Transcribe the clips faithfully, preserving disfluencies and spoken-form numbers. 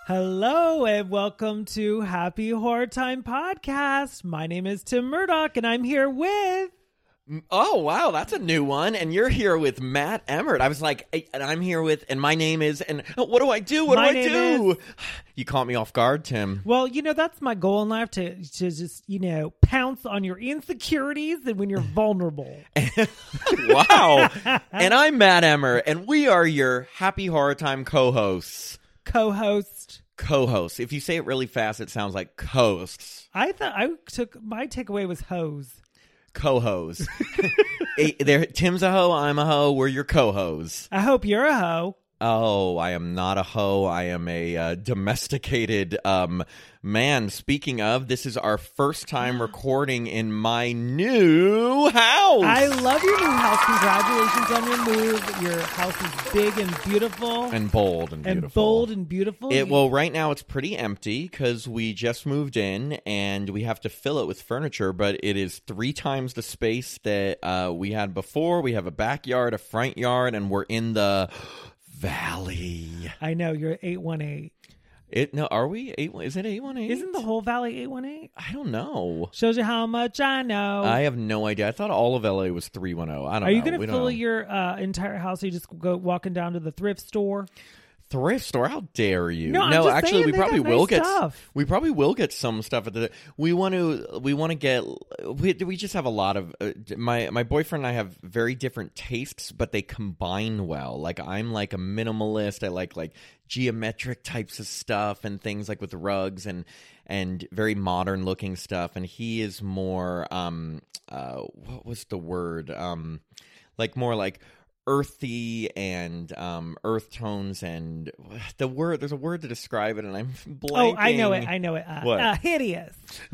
Hello and welcome to Happy Horror Time Podcast. My name is Tim Murdoch and I'm here with... Oh, wow, that's a new one. And you're here with Matt Emmert. I was like, hey, and I'm here with, and my name is, and what do I do? What My do I name do? is- You caught me off guard, Tim. Well, you know, that's my goal in life, to, to just, you know, pounce on your insecurities and when you're vulnerable. Wow. And I'm Matt Emmert, and we are your Happy Horror Time co-hosts. Co-host. Co-hosts. If you say it really fast, it sounds like coasts. I thought I took, my takeaway was hose. Co-hosts. Eh, there, Tim's a hoe, I'm a hoe, we're your co-hosts. I hope you're a hoe. Oh, I am not a hoe. I am a uh, domesticated um, man. Speaking of, this is our first time recording in my new house. I love your new house. Congratulations on your move. Your house is big and beautiful. And bold and beautiful. And bold and beautiful. It, well, right now it's pretty empty because we just moved in and we have to fill it with furniture, but it is three times the space that uh, we had before. We have a backyard, a front yard, and we're in the... Valley. I know, you're eight one eight. It no, are we eight? Is it eight one eight? Isn't the whole valley eight one eight? I don't know. Shows you how much I know. I have no idea. I thought all of L A was three one zero. I don't know. Are you going We to don't fill know. your uh, entire house? So you just go walking down to the thrift store? Thrift store? How dare you? No, I'm just actually, saying we they probably got will nice get. stuff. We probably will get some stuff at the. We want to. We want to get. We, we just have a lot of. Uh, my my boyfriend and I have very different tastes, but they combine well. Like I'm like a minimalist. I like like geometric types of stuff and things like with rugs and and very modern looking stuff. And he is more. Um. Uh. What was the word? Um. Like more like. Earthy and um, earth tones and the word. There's a word to describe it, and I'm blanking. Oh, I know it. I know it. Uh, What? Uh, hideous.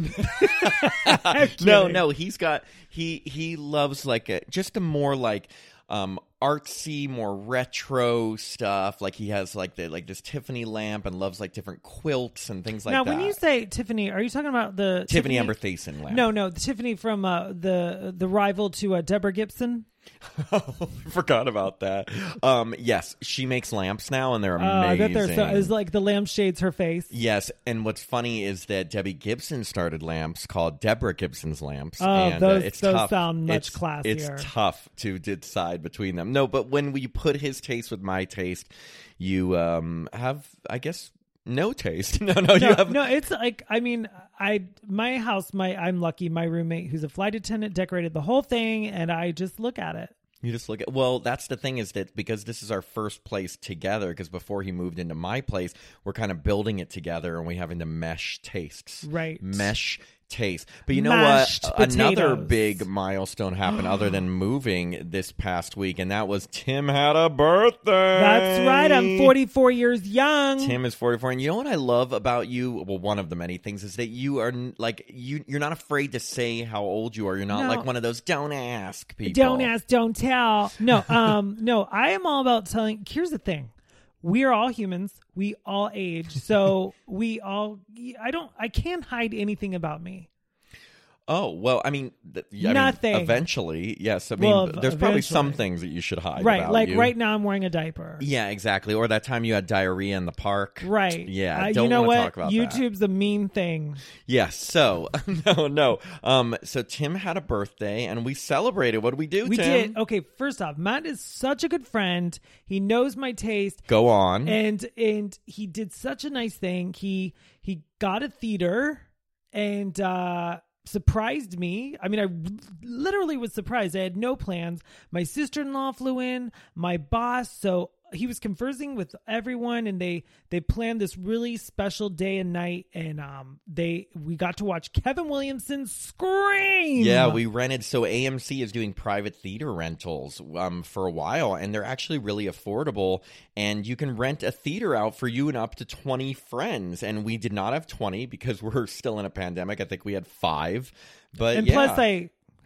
no, no. He's got he he loves like a just a more like um, artsy, more retro stuff. Like he has like the like this Tiffany lamp and loves like different quilts and things like now, that. when you say Tiffany, are you talking about the Tiffany Amber Thiessen lamp. No, no, the Tiffany from uh, the the rival to uh, Deborah Gibson. Oh, forgot about that. Um, yes, she makes lamps now, and they're Uh, I amazing. bet they're so. It's like the lamp shades her face. Yes, and what's funny is that Debbie Gibson started lamps called Deborah Gibson's lamps. Oh, and, those- uh, it's those tough. sound much it's, classier. It's tough to decide between them. No, but when we put his taste with my taste, you um, have, I guess, no taste. no, no, No, you have. no, it's like, I mean, I my house, my I'm lucky. My roommate, who's a flight attendant, decorated the whole thing, and I just look at it. You just look at, well, that's the thing is that because this is our first place together, because before he moved into my place, we're kind of building it together and we having to mesh tastes. Right. Mesh taste. But you know Mashed what? Another potatoes. big milestone happened other than moving this past week, and that was Tim had a birthday. That's right. I'm forty-four years young. Tim is forty-four, and you know what I love about you? Well, one of the many things is that you are n- like you. You're not afraid to say how old you are. You're not No. like one of those don't ask people. Don't ask, don't tell. No, um, no. I am all about telling. Here's the thing: we are all humans. We all age. So we all. I don't. I can't hide anything about me. Oh, well, I mean, th- I mean, Nothing. eventually, yes. I mean, Well, there's probably some eventually. things that you should hide Right. about Like you. right now, I'm wearing a diaper. Yeah, exactly. Or that time you had diarrhea in the park. Right. Yeah, Uh, don't you know wanna what? talk about that. YouTube's a mean thing. Yes. So, no, no. Um, so Tim had a birthday, and we celebrated. What did we do, We Tim? did. Okay, first off, Matt is such a good friend. He knows my taste. Go on. And and he did such a nice thing. He he got a theater and uh surprised me. I mean, I literally was surprised. I had no plans. My sister-in-law flew in, my boss, so he was conversing with everyone, and they they planned this really special day and night, and um they we got to watch Kevin Williamson scream. Yeah, we rented. So A M C is doing private theater rentals um, for a while, and they're actually really affordable. And you can rent a theater out for you and up to twenty friends. And we did not have twenty because we're still in a pandemic. I think we had five. But and yeah. plus I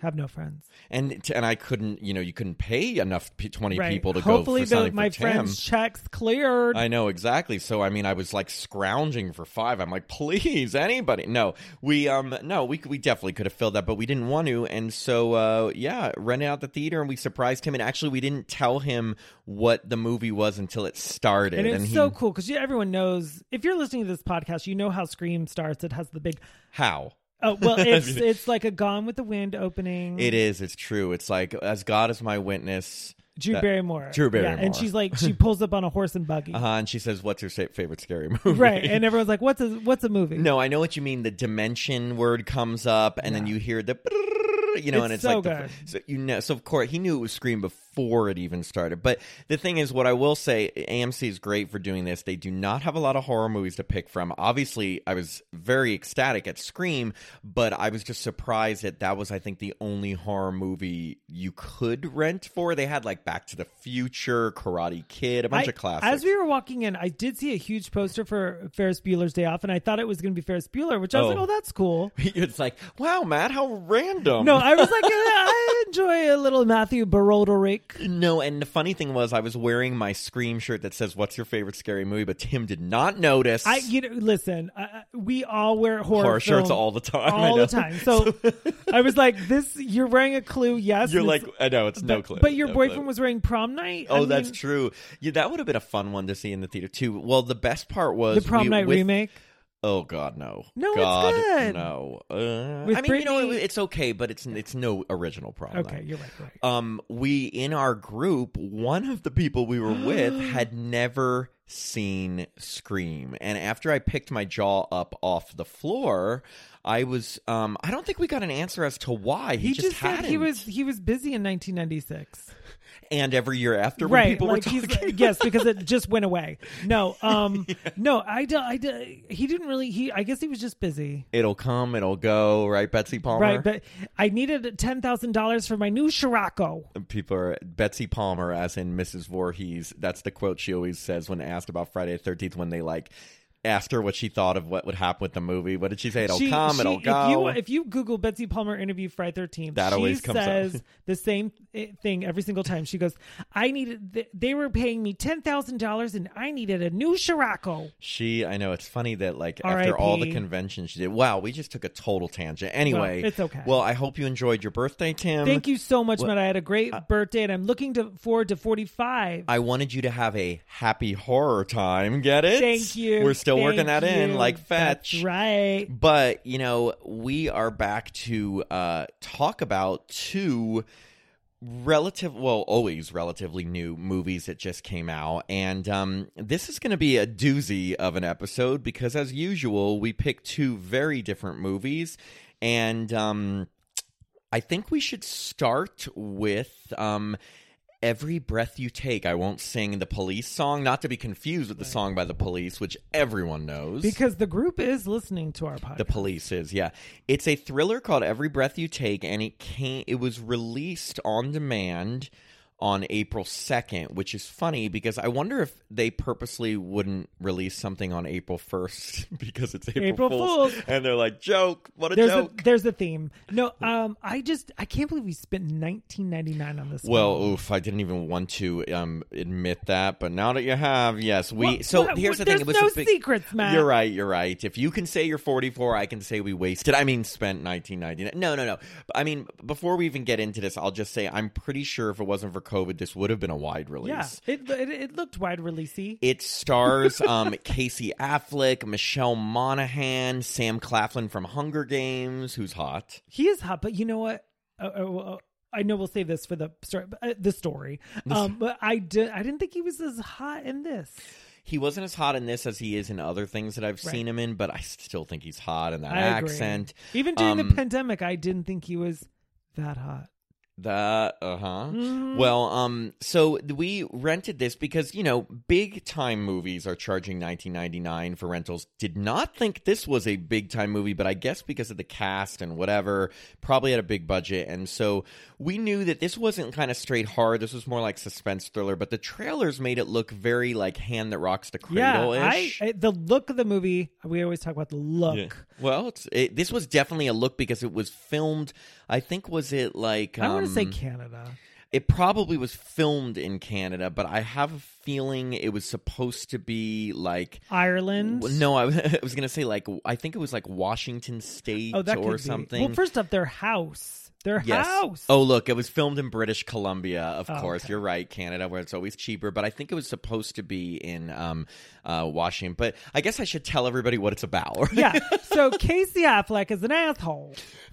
Have no friends. And and I couldn't, you know, you couldn't pay enough p- twenty Right. people to Hopefully go for the, something my for Tim. friend's checks cleared. I know exactly. So I mean, I was like scrounging for five. I'm like, please, anybody? No, we um, no, we we definitely could have filled that, but we didn't want to. And so uh, yeah, rented out the theater and we surprised him. And actually, we didn't tell him what the movie was until it started. And it's and he, so cool because everyone knows, if you're listening to this podcast, you know how Scream starts. It has the big, how. oh, well, it's it's like a Gone with the Wind opening. It is. It's true. It's like, as God is my witness. Drew that- Barrymore. Drew Barrymore. Yeah, and she's like, she pulls up on a horse and buggy. Uh-huh, and she says, what's your sa- favorite scary movie? Right. And everyone's like, what's a, what's a movie? No, I know what you mean. The dimension word comes up, and then you hear the, you know, It's and it's so like, the, good. so you know, so of course he knew it was Scream before it even started. But the thing is, what I will say, A M C is great for doing this. They do not have a lot of horror movies to pick from. Obviously, I was very ecstatic at Scream, but I was just surprised that that was, I think, the only horror movie you could rent for. They had like Back to the Future, Karate Kid, a bunch I- of classics. As we were walking in, I did see a huge poster for Ferris Bueller's Day Off, and I thought it was going to be Ferris Bueller, which I was Oh. like, oh, that's cool. It's like, wow, Matt, how random. No, I was like, yeah, I enjoy a little Matthew Broderick. No, and the funny thing was, I was wearing my Scream shirt that says, "What's your favorite scary movie?" But Tim did not notice. I, you know, listen, uh, we all wear horror, horror shirts film all the time. I all know. the time. So I was like, "This, you're wearing a clue, yes." You're and like, it's- I know it's no but, clue. but your no boyfriend clue. was wearing prom night. Oh, I that's mean, true. Yeah, that would have been a fun one to see in the theater too. Well, the best part was the prom we- night with- remake. Oh God, no! No, it's God, good. No, uh, With I mean, you know, Britney- it- it's okay, but it's it's no original prom Okay, night. you're right. Right. Um, we in our group, one of the people we were with had never seen Scream, and after I picked my jaw up off the floor, I was um, I don't think we got an answer as to why he, He just, just said hadn't. he was he was busy in nineteen ninety-six. And every year after, when Right, people like were he's talking, yes, because it just went away. No, um, no, I, do, I, do, he didn't really. He, I guess he was just busy. it'll come, it'll go, right, Betsy Palmer? Right, but I needed ten thousand dollars for my new Scirocco. People are Betsy Palmer, as in Missus Voorhees. That's the quote she always says when asked about Friday the thirteenth. When they like asked her what she thought of what would happen with the movie, what did she say? It'll She- come, she- it'll go. If you, if you Google Betsy Palmer interview Friday thirteenth, That she always comes up. says the same i- thing every single time. She goes, "I needed. Th- they were paying me ten thousand dollars, and I needed a new Scirocco." She, I know it's funny that like R I P after all the conventions she did. Wow, we just took a total tangent. Anyway, Well, it's okay. Well, I hope you enjoyed your birthday, Tim. Thank you so much, Well, Matt. I had a great birthday, and I'm looking to, forward to forty-five. I wanted you to have a happy horror time. Get it? Thank you. We're still Thank working that in, you. like fetch. That's right. But, you know, we are back to uh, talk about two relative, well, always relatively new movies that just came out. And um, this is going to be a doozy of an episode because, as usual, we pick two very different movies. And um, I think we should start with... Um, Every Breath You Take. I won't sing the Police song, not to be confused with the song by the Police, which everyone knows. Because the group is listening to our podcast. The Police is, yeah. It's a thriller called Every Breath You Take, and it came. It was released on demand on April second, which is funny because I wonder if they purposely wouldn't release something on April first because it's April, April Fool's. Fools. And they're like, joke, what a There's joke. a there's a theme. No, um, I just I can't believe we spent nineteen ninety-nine on this. Well, film. oof, I didn't even want to um, admit that, but now that you have, yes, we. Well, so well, here's the there's thing: it was no a big, secrets, Matt. You're right. You're right. If you can say you're forty-four, I can say we wasted. I mean, spent nineteen ninety-nine. No, no, no. I mean, before we even get into this, I'll just say I'm pretty sure if it wasn't for COVID, this would have been a wide release. Yeah, it, it it looked wide releasey. It stars um, Casey Affleck, Michelle Monaghan, Sam Claflin from Hunger Games, who's hot. He is hot, but you know what? Uh, uh, uh, I know we'll save this for the story. Uh, the story, um, but I did. I didn't think he was as hot in this. He wasn't as hot in this as he is in other things that I've Right. seen him in, but I still think he's hot in that I agree. accent. Even during Um, the pandemic, I didn't think he was that hot. That uh huh. Mm. Well, um, so we rented this because you know big time movies are charging nineteen ninety nine for rentals. Did not think this was a big time movie, but I guess because of the cast and whatever, probably had a big budget, and so we knew that this wasn't kind of straight horror. This was more like suspense thriller. But the trailers made it look very like Hand That Rocks the Cradle ish. Yeah, I, I, the look of the movie. We always talk about the look. Yeah. Well, it's, it, this was definitely a look because it was filmed. I think was it like I um, want to say Canada. It probably was filmed in Canada, but I have a feeling it was supposed to be like Ireland. No, I, I was going to say like I think it was like Washington State oh, that or could something. Be. Well, first up, their house. Their yes. house. Oh, look, it was filmed in British Columbia, of oh, course. Okay. You're right, Canada, where it's always cheaper. But I think it was supposed to be in um, uh, Washington. But I guess I should tell everybody what it's about. Yeah. So Casey Affleck is an asshole.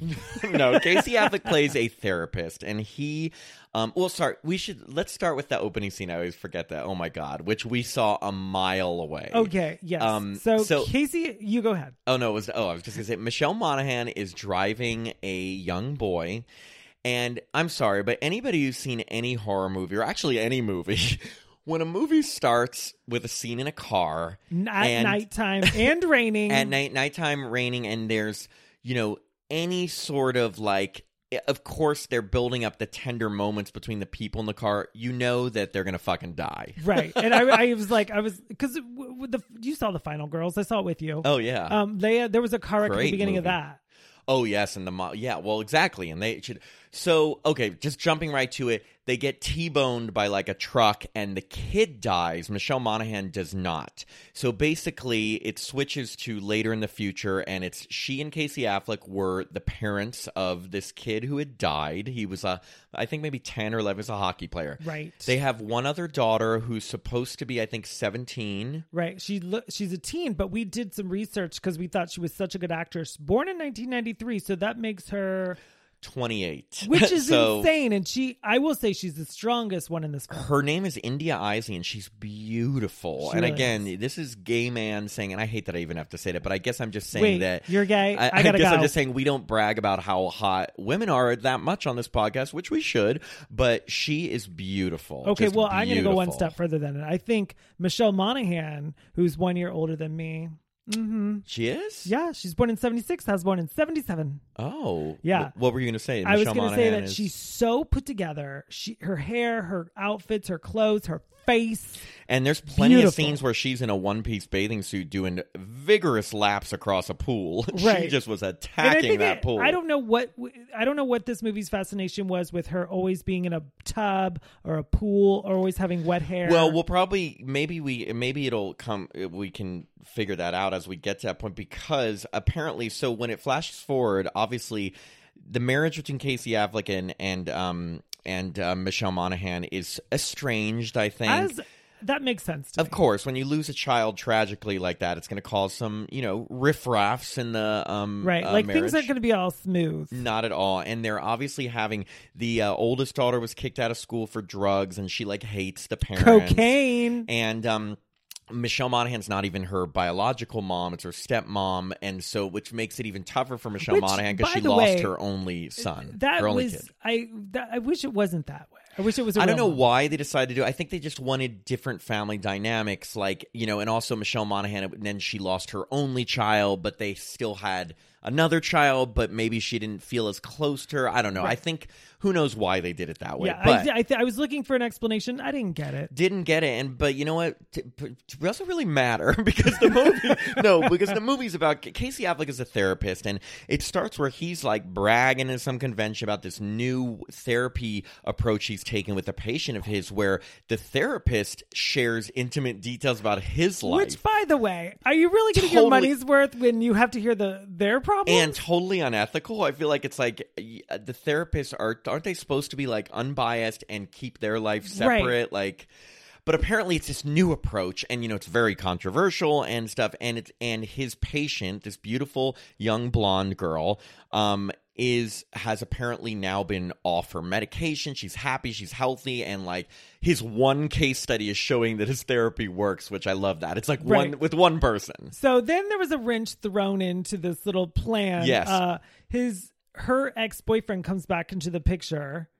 No, Casey Affleck plays a therapist, and he. Um, well, sorry. We should let's start with the opening scene. I always forget that. Oh my god, which we saw a mile away. Okay. Yes. Um, so, so Casey, you go ahead. Oh no, it was. Oh, I was just gonna say Michelle Monaghan is driving a young boy, and I'm sorry, but anybody who's seen any horror movie or actually any movie. When a movie starts with a scene in a car At and, nighttime and raining. at night, nighttime, raining, and there's you know any sort of like, of course they're building up the tender moments between the people in the car. You know that they're gonna fucking die, right? And I, I was like, I was because the you saw the Final Girls. I saw it with you. Oh yeah. Um, they there was a car wreck at Great the beginning movie. of that. Oh yes, and the mo- yeah, well exactly, and they should. So okay, just jumping right to it, they get T-boned by like a truck, and the kid dies. Michelle Monaghan does not. So basically, it switches to later in the future, and it's she and Casey Affleck were the parents of this kid who had died. He was a, I think maybe ten or eleven, was a hockey player. Right. They have one other daughter who's supposed to be, I think, seventeen. Right. She lo- she's a teen, but we did some research because we thought she was such a good actress. Born in nineteen ninety-three, so that makes her twenty-eight, which is so, insane. And she, I will say, she's the strongest one in this film. Her name is India Isley, and she's beautiful. She and really again, is. this is gay man saying, and I hate that I even have to say that, but I guess I'm just saying Wait, that you're gay. I, I, gotta I guess go. I'm just saying we don't brag about how hot women are that much on this podcast, which we should. But she is beautiful. Okay, Just well, I'm going to go one beautiful. step further than it. I think Michelle Monaghan, who's one year older than me. Mm-hmm. She is? Yeah, she's born in seventy-six. I was born in seventy-seven. Oh, Yeah. Wh- What were you going to say? I was Michelle going to say Monaghan that is- she's so put together. She, her hair, her outfits, her clothes, her face. And there's plenty Beautiful. of scenes where she's in a one-piece bathing suit doing vigorous laps across a pool. Right. She just was And I attacking think that it- pool. I don't know what I don't know what this movie's fascination was with her always being in a tub or a pool or always having wet hair. Well, we'll probably maybe we maybe it'll come. We can figure that out as we get to that point because apparently, so when it flashes forward, obviously, the marriage between Casey Affleck and and um and uh, Michelle Monaghan is estranged. I think. As that makes sense to Of me. course, when you lose a child tragically like that, it's going to cause some, you know, riffraffs in the um Right. uh, like marriage. things aren't going to be all smooth. Not at all. And they're obviously having the uh, oldest daughter was kicked out of school for drugs, and she like hates the parents. Cocaine. And um, Michelle Monaghan's not even her biological mom; it's her stepmom, and so which makes it even tougher for Michelle Which, Monaghan because by she the lost way, her only son, That her only was kid. I. That, I wish it wasn't that way. I wish it was. A I don't real know mom. why they decided to do it. I think they just wanted different family dynamics, like, you know, and also Michelle Monaghan, and then she lost her only child, but they still had another child, but maybe she didn't feel as close to her. I don't know. I Right. think, who knows why they did it that way. Yeah, but I, I, th- I was looking for an explanation. I didn't get it. didn't get it, and but you know what? T- p- it doesn't really matter because the movie. no, because the movie's about Casey Affleck is a therapist, and it starts where he's like bragging in some convention about this new therapy approach he's taken with a patient of his, where the therapist shares intimate details about his life. Which, by the way, are you really going to get Totally- money's worth when you have to hear the their problems? and totally unethical. I feel like it's like uh, the therapists are aren't they supposed to be like unbiased and keep their life separate? Right. Like, but apparently it's this new approach, and you know it's very controversial and stuff. And it's and his patient, this beautiful young blonde girl, um, is has apparently now been off her medication. She's happy, she's healthy, and like his one case study is showing that his therapy works, which I love that. It's like Right. one with one person. So then there was a wrench thrown into this little plan. Yes. Uh, his her ex boyfriend comes back into the picture.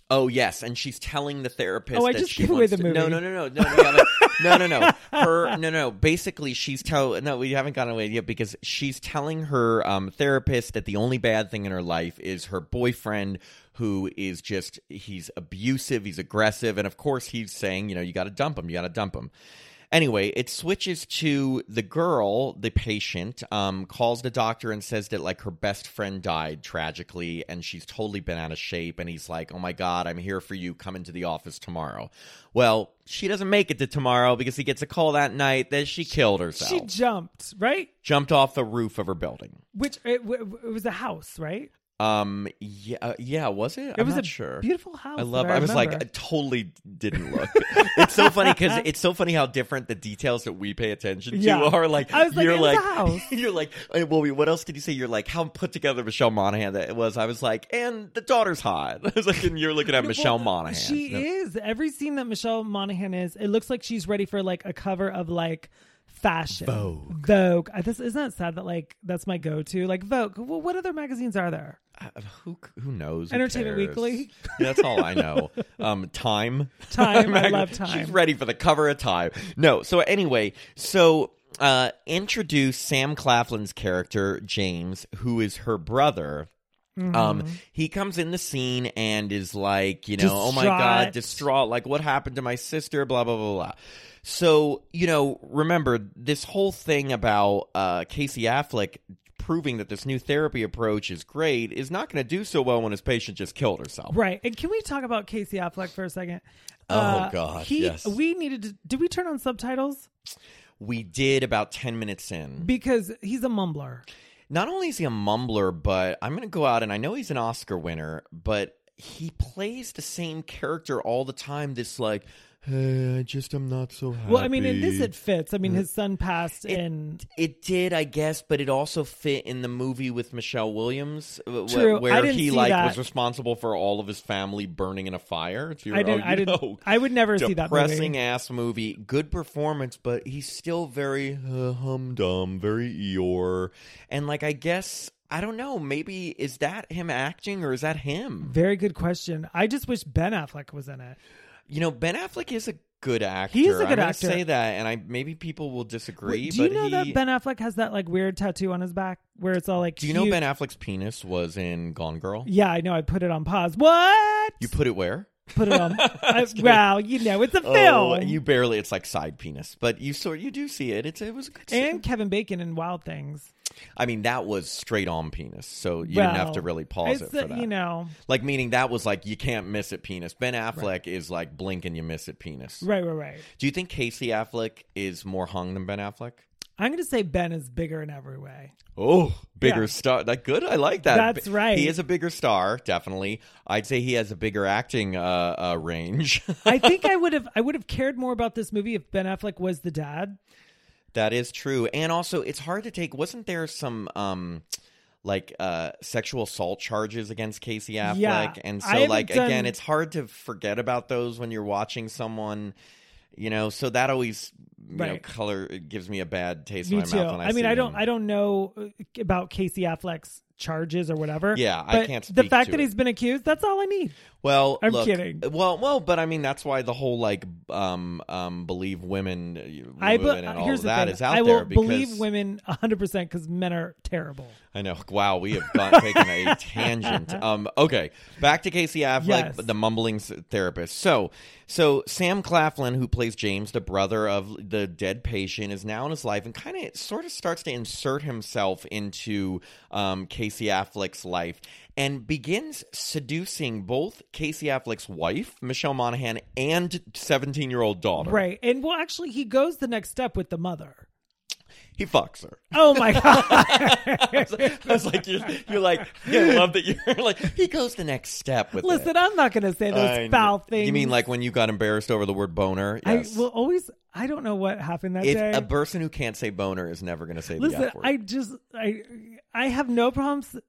Oh yes, and she's telling the therapist. Oh, I that just she gave away wants the to- movie. No, no, no, no, no, we haven't- no, no, no. Her, no, no. Basically, she's tell. No, we haven't gone away yet because she's telling her um, therapist that the only bad thing in her life is her boyfriend, who is just he's abusive, he's aggressive, and of course he's saying, you know, you got to dump him, you got to dump him. Anyway, it switches to the girl, the patient, um, calls the doctor and says that, like, her best friend died tragically and she's totally been out of shape. And he's like, oh, my God, I'm here for you. Come into the office tomorrow. Well, she doesn't make it to tomorrow because he gets a call that night that she killed herself. She jumped, right? Jumped off the roof of her building. Which, it, it was a house, right? Um. Yeah. Uh, yeah. Was it? It I'm was not a sure. beautiful house. I love. that I, I was like, I remember. totally didn't look. It's so funny because it's so funny how different the details that we pay attention to Yeah. are. Like, I was like, you're it was like, a house. you're like, uh, well, what else did you say? You're like, how put together Michelle Monaghan that it was. I was like, and the daughter's hot. I was like, and you're looking at Michelle Well, Monaghan. She No. is. Every scene that Michelle Monaghan is, it looks like she's ready for like a cover of like fashion. Vogue. Vogue. I, this, isn't that sad that like that's my go-to? Like Vogue. Well, what other magazines are there? Uh, who who knows? Who Entertainment cares? Weekly. Yeah, that's all I know. Um, Time. Time. I Mag- love Time. She's ready for the cover of Time. No. So anyway, so uh, introduce Sam Claflin's character James, who is her brother. Mm-hmm. Um, he comes in the scene and is like, you know, oh my God, Distraught. distraught. Like, what happened to my sister? Blah blah blah blah. So, you know, remember this whole thing about uh, Casey Affleck proving that this new therapy approach is great is not going to do so well when his patient just killed herself. Right. And can we talk about Casey Affleck for a second? Oh, Uh, God, He, yes. We needed to. Did we turn on subtitles? We did about ten minutes in. Because he's a mumbler. Not only is he a mumbler, but I'm going to go out and I know he's an Oscar winner, but he plays the same character all the time. This like, hey, I just am not so happy. Well, I mean, in this it fits. I mean, his son passed It- and It did, I guess, but it also fit in the movie with Michelle Williams, uh, wh- True. where I didn't he see like that. was responsible for all of his family burning in a fire. It's your, I didn't. oh, I you didn't. know. I would never see that Depressing movie. ass movie. Good performance, but he's still very uh, humdum, very Eeyore, and like I guess I don't know. Maybe is that him acting or is that him? Very good question. I just wish Ben Affleck was in it. You know, Ben Affleck is a good actor. He is a good I'm gonna actor. Say that, and I maybe people will disagree. Wait, do you but know he, that Ben Affleck has that like weird tattoo on his back where it's all like? Do you know huge- Ben Affleck's penis was in Gone Girl? Yeah, I know. I put it on pause. What? You put it where? put it on. I, well, you know, it's a Oh, film. you barely. It's like side penis, but you sort you do see it. It's it was a good. And Kevin Bacon in Wild Things. I mean, that was straight on penis, so you didn't have to Well, really pause it it's for a- that. You know, Like meaning that was like you can't miss it penis. Ben Affleck is like blink and you miss it penis. right, right, right. Do you think Casey Affleck is more hung than Ben Affleck? I'm going to say Ben is bigger in every way. Oh, bigger Yeah. star. That good. I like that. That's right. He is a bigger star, definitely. I'd say he has a bigger acting uh, uh, range. I think I would have. I would have cared more about this movie if Ben Affleck was the dad. That is true. And also, it's hard to take. Wasn't there some um like uh sexual assault charges against Casey Affleck? Yeah. And I so haven't like done- again, it's hard to forget about those when you're watching someone, you know, so that always you know Right. color it gives me a bad taste Me in my too. mouth when I, I mean, see I don't. him. I don't know uh, about Casey Affleck's charges or whatever. Yeah, I but can't The speak fact to that it. he's been accused, that's all I need. Well, I'm look, kidding. Well, well, but I mean that's why the whole like um um believe women, uh, I be- women and all here's of the that thing. is out I will there because believe women one hundred percent because men are terrible. I know. Wow, we have gone, taken a tangent. Um, okay, back to Casey Affleck, Yes. the mumbling s- therapist. So, so Sam Claflin, who plays James, the brother of the dead patient, is now in his life and kind of sort of starts to insert himself into um, Casey Affleck's life and begins seducing both Casey Affleck's wife, Michelle Monaghan, and seventeen-year-old daughter. Right. And well, actually, he goes the next step with the mother. He fucks her. Oh my god! I was like, you're, you're like, I love that you're like, he goes the next step with it. Listen, I'm not going to say those I foul know. things. You mean like when you got embarrassed over the word boner? Yes. I will always. I don't know what happened that If day. a person who can't say boner is never going to say Listen, the F word. I just I I have no problems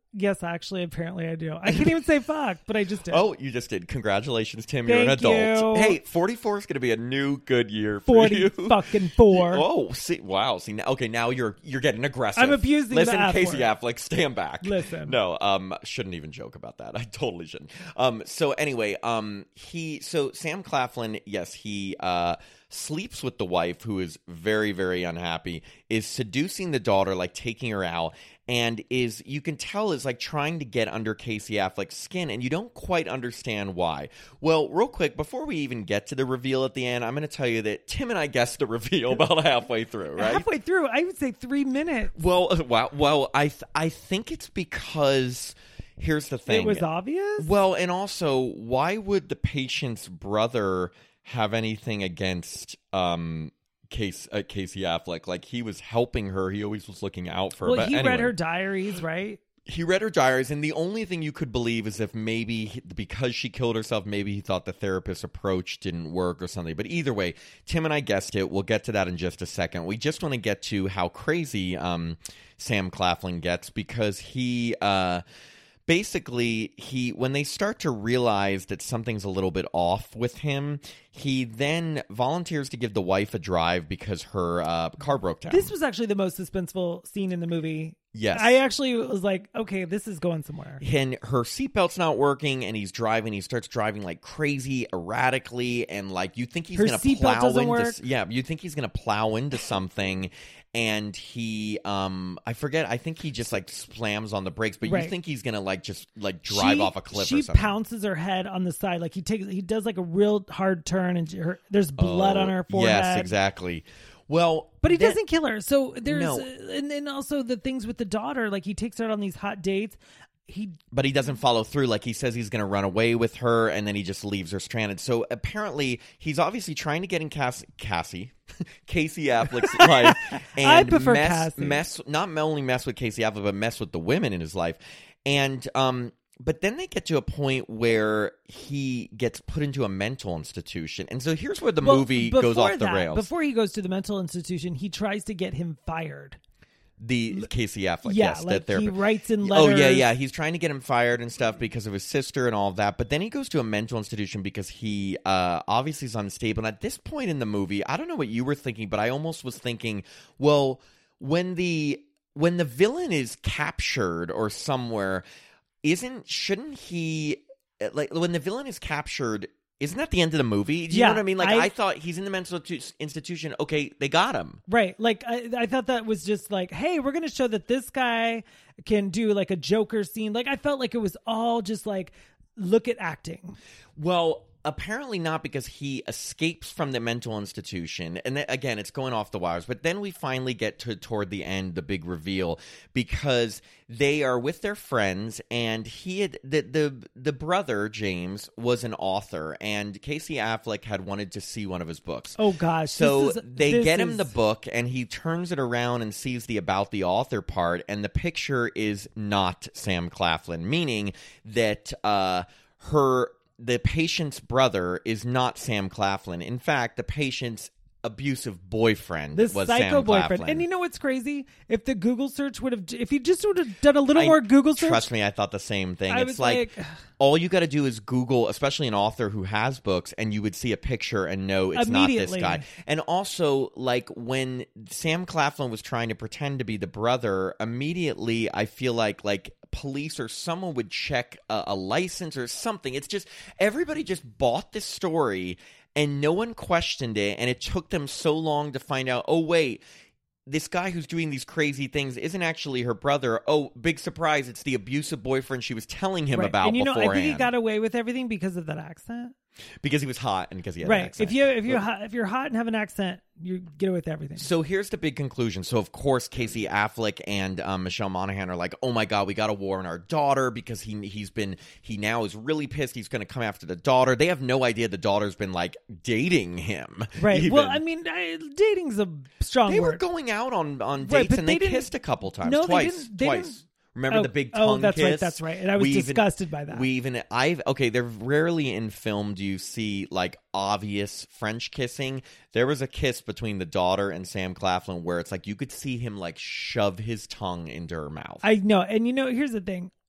Yes, actually, apparently I do. I can't even say fuck, but I just did. Oh, you just did. Congratulations, Tim. Thank You're an adult. you. Hey, forty-four is going to be a new good year for forty you. fucking four. Oh, see, wow. See, now, okay, now you're you're getting aggressive. I'm abusing Listen, the F Casey word. Affleck, stand back. Listen. No, um, shouldn't even joke about that. I totally shouldn't. Um, so anyway, um, he, so Sam Claflin, yes, he, uh, sleeps with the wife, who is very, very unhappy, is seducing the daughter, like taking her out, and is, you can tell, is like trying to get under Casey Affleck's skin, and you don't quite understand why. Well, real quick, before we even get to the reveal at the end, I'm going to tell you that Tim and I guessed the reveal about halfway through, right? Halfway through, I would say three minutes. Well, well, well I, th- I think it's because... Here's the thing. It was obvious? Well, and also, why would the patient's brother have anything against um, Case, uh, Casey Affleck? Like, he was helping her. He always was looking out for her. Well, But he anyway, read her diaries, right? He read her diaries, and the only thing you could believe is if maybe, he, because she killed herself, maybe he thought the therapist's approach didn't work or something. But either way, Tim and I guessed it. We'll get to that in just a second. We just want to get to how crazy um, Sam Claflin gets, because he... Uh, Basically, he when they start to realize that something's a little bit off with him, he then volunteers to give the wife a drive because her uh, car broke down. This was actually the most suspenseful scene in the movie. Yes. I actually was like, okay, this is going somewhere. And her seatbelt's not working, and he's driving. He starts driving like crazy, erratically, and like you think he's Her going to seatbelt plow doesn't into. work. Yeah, you think he's going to plow into something, and he, um, I forget. I think he just like slams on the brakes, but Right. you think he's going to like just like drive She- off a cliff. She or something. pounces her head on the side, like he takes, he does like a real hard turn, and her, there's blood Oh, on her forehead. Yes, exactly. Well, But he then- doesn't kill her. So there's, No. uh, and then also the things with the daughter, like he takes her out on these hot dates. He But he doesn't follow through. Like, he says he's going to run away with her, and then he just leaves her stranded. So apparently, he's obviously trying to get in Cass- Cassie, Casey Affleck's life, and I prefer mess, Cassie. mess, not only mess with Casey Affleck, but mess with the women in his life. And um, but then they get to a point where he gets put into a mental institution, and so here's where the well, movie goes before off the that, rails. Before he goes to the mental institution, he tries to get him fired. The Casey Affleck, Yeah, yes, like that he therapist. writes in Oh letters. yeah, yeah. He's trying to get him fired and stuff because of his sister and all of that. But then he goes to a mental institution because he uh, obviously is unstable. And at this point in the movie, I don't know what you were thinking, but I almost was thinking, well, when the when the villain is captured or somewhere, isn't shouldn't he like when the villain is captured? Isn't that the end of the movie? Do you Yeah, know what I mean? Like, I- I, thought he's in the mental tu- institution. Okay, they got him. Right. Like, I, I thought that was just like, hey, we're going to show that this guy can do like a Joker scene. Like, I felt like it was all just like, look at acting. Well, apparently not, because he escapes from the mental institution. And then, again, it's going off the wires. But then we finally get to toward the end, the big reveal, because they are with their friends, and he had the the the brother James was an author, and Casey Affleck had wanted to see one of his books. Oh, gosh. So this is, they this get him is- the book, and he turns it around and sees the about the author part, and the picture is not Sam Claflin, meaning that uh, her the patient's brother is not Sam Claflin. In fact, the patient's abusive boyfriend This was psycho Sam boyfriend. Claflin. And you know what's crazy? If the Google search would have, if he just would have done a little I- more Google search. Trust me, I thought the same thing. I It's was like, like- all you got to do is Google, especially an author who has books, and you would see a picture and know it's not this Immediately. guy. And also, like, when Sam Claflin was trying to pretend to be the brother, immediately I feel like like police or someone would check a, a license or something. It's just everybody just bought this story and no one questioned it, and it took them so long to find out, oh wait, this guy who's doing these crazy things isn't actually her brother. Oh, big surprise, it's the abusive boyfriend she was telling him Right. about and you know, beforehand. I think he got away with everything because of that accent. Because he was hot and because he had an Right. accent. If you if you're hot, if you're hot and have an accent, you get away with everything. So here's the big conclusion. So, of course, Casey Affleck and um, Michelle Monaghan are like, oh, my God, we got a war on our daughter because he, he's been, he now is really pissed. He's going to come after the daughter. They have no idea the daughter's been, like, dating him. Right. even. Well, I mean, I, dating's a strong They word. were going out on, on Right, dates but and they they, didn't- kissed a couple times. No, they twice. didn't- they twice. didn't- Remember Oh, the big oh, tongue that's kiss? right, that's right. And I was We even- disgusted by that. We even I've okay. They're rarely in film do you see like obvious French kissing. There was a kiss between the daughter and Sam Claflin where it's like you could see him like shove his tongue into her mouth. I know. And you know, here's the thing.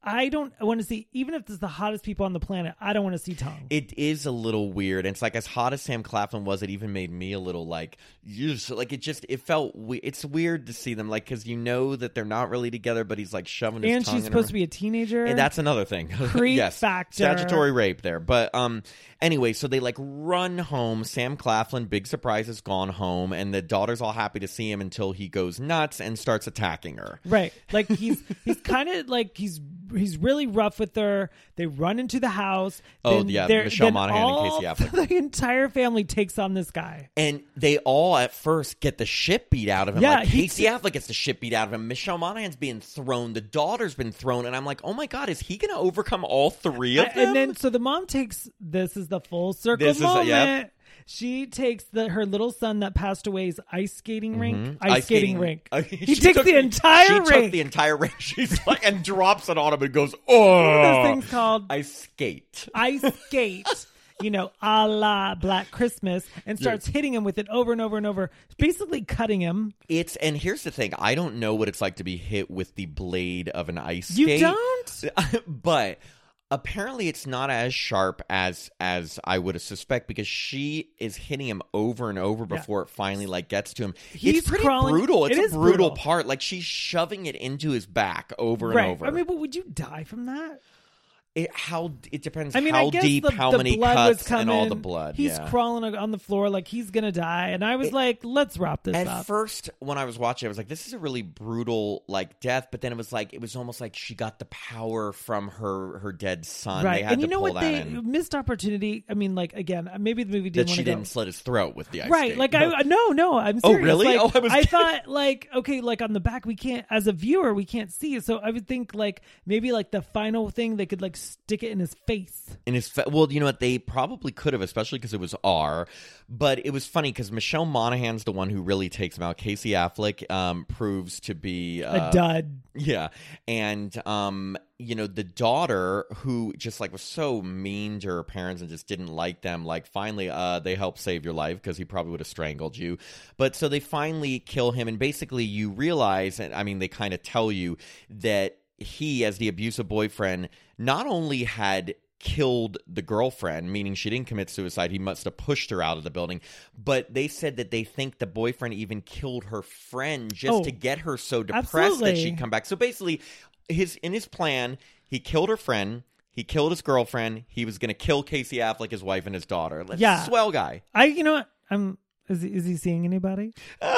I don't want to see, even if it's the hottest people on the planet, I don't want to see tongue. It is a little weird. And it's like, as hot as Sam Claflin was, it even made me a little like, just, like it just, it felt, we- it's weird to see them, like, because you know that they're not really together, but he's like shoving his and tongue she's in supposed her- to be a teenager. And that's another thing. Creep yes. factor. Statutory rape there. But um, anyway, so they like run home. Sam Claflin, big surprise, has gone home. And the daughter's all happy to see him until he goes nuts and starts attacking her. Right. Like he's he's kind of like he's he's really rough with her. They run into the house. Oh, then yeah, they're- Michelle then Monaghan and all- Casey Affleck. The entire family takes on this guy. And they all at first get the shit beat out of him. Yeah, like he- Casey Affleck gets the shit beat out of him. Michelle Monaghan's being thrown. The daughter's been thrown. And I'm like, oh my God, is he going to overcome all three of I- them? and then so the mom takes, this is the full circle This is a- moment. yep. She takes the her little son that passed away's ice skating rink, Mhm. ice, skating, rink. Uh, he she takes took- the entire she rink. took the entire rink. She's like, and drops it on him and goes, What oh. are those things called? I skate. Ice skate. You know, a la Black Christmas, and starts hitting him with it over and over and over, basically cutting him. It's and here's the thing. I don't know what it's like to be hit with the blade of an ice You skate. don't? But apparently it's not as sharp as as I would suspect, because she is hitting him over and over before it finally like gets to him. He's it's pretty crawling- brutal. It's it a is brutal, brutal. part. Like she's shoving it into his back over and Right. over. I mean, but would you die from that? It, how it depends I mean, how I guess deep, the, how the many blood cuts, was coming. and all the blood. He's yeah. crawling on the floor like he's gonna die, and I was It- like, "Let's wrap this At up." first, when I was watching, I was like, "This is a really brutal like death." But then it was like it was almost like she got the power from her her dead son. Right, They had and you to know pull what? They They missed opportunity. I mean, like again, maybe the movie that didn't she want to go. didn't slit his throat with the ice Right, skate. like No. I no no I'm Oh, serious. really? Like, Oh, I was I kidding. thought like okay, like on the back we can't, as a viewer we can't see it, so I would think like maybe like the final thing they could like stick it in his face. In his fa- well, you know what? They probably could have, especially because it was R. But it was funny because Michelle Monaghan's the one who really takes him out. Casey Affleck um, proves to be uh, A dud. Yeah, and um, you know, the daughter who just like was so mean to her parents and just didn't like them. Like finally, uh, they helped save your life because he probably would have strangled you. But so they finally kill him, and basically you realize, and I mean, they kind of tell you that he, as the abusive boyfriend, not only had killed the girlfriend, meaning she didn't commit suicide, he must have pushed her out of the building, but they said that they think the boyfriend even killed her friend just Oh, to get her so depressed absolutely. that she'd come back. So basically, his in his plan, he killed her friend, he killed his girlfriend, he was going to kill Casey Affleck, his wife, and his daughter. Like, Yeah. swell guy. I you know what I'm. Is he, is he seeing anybody?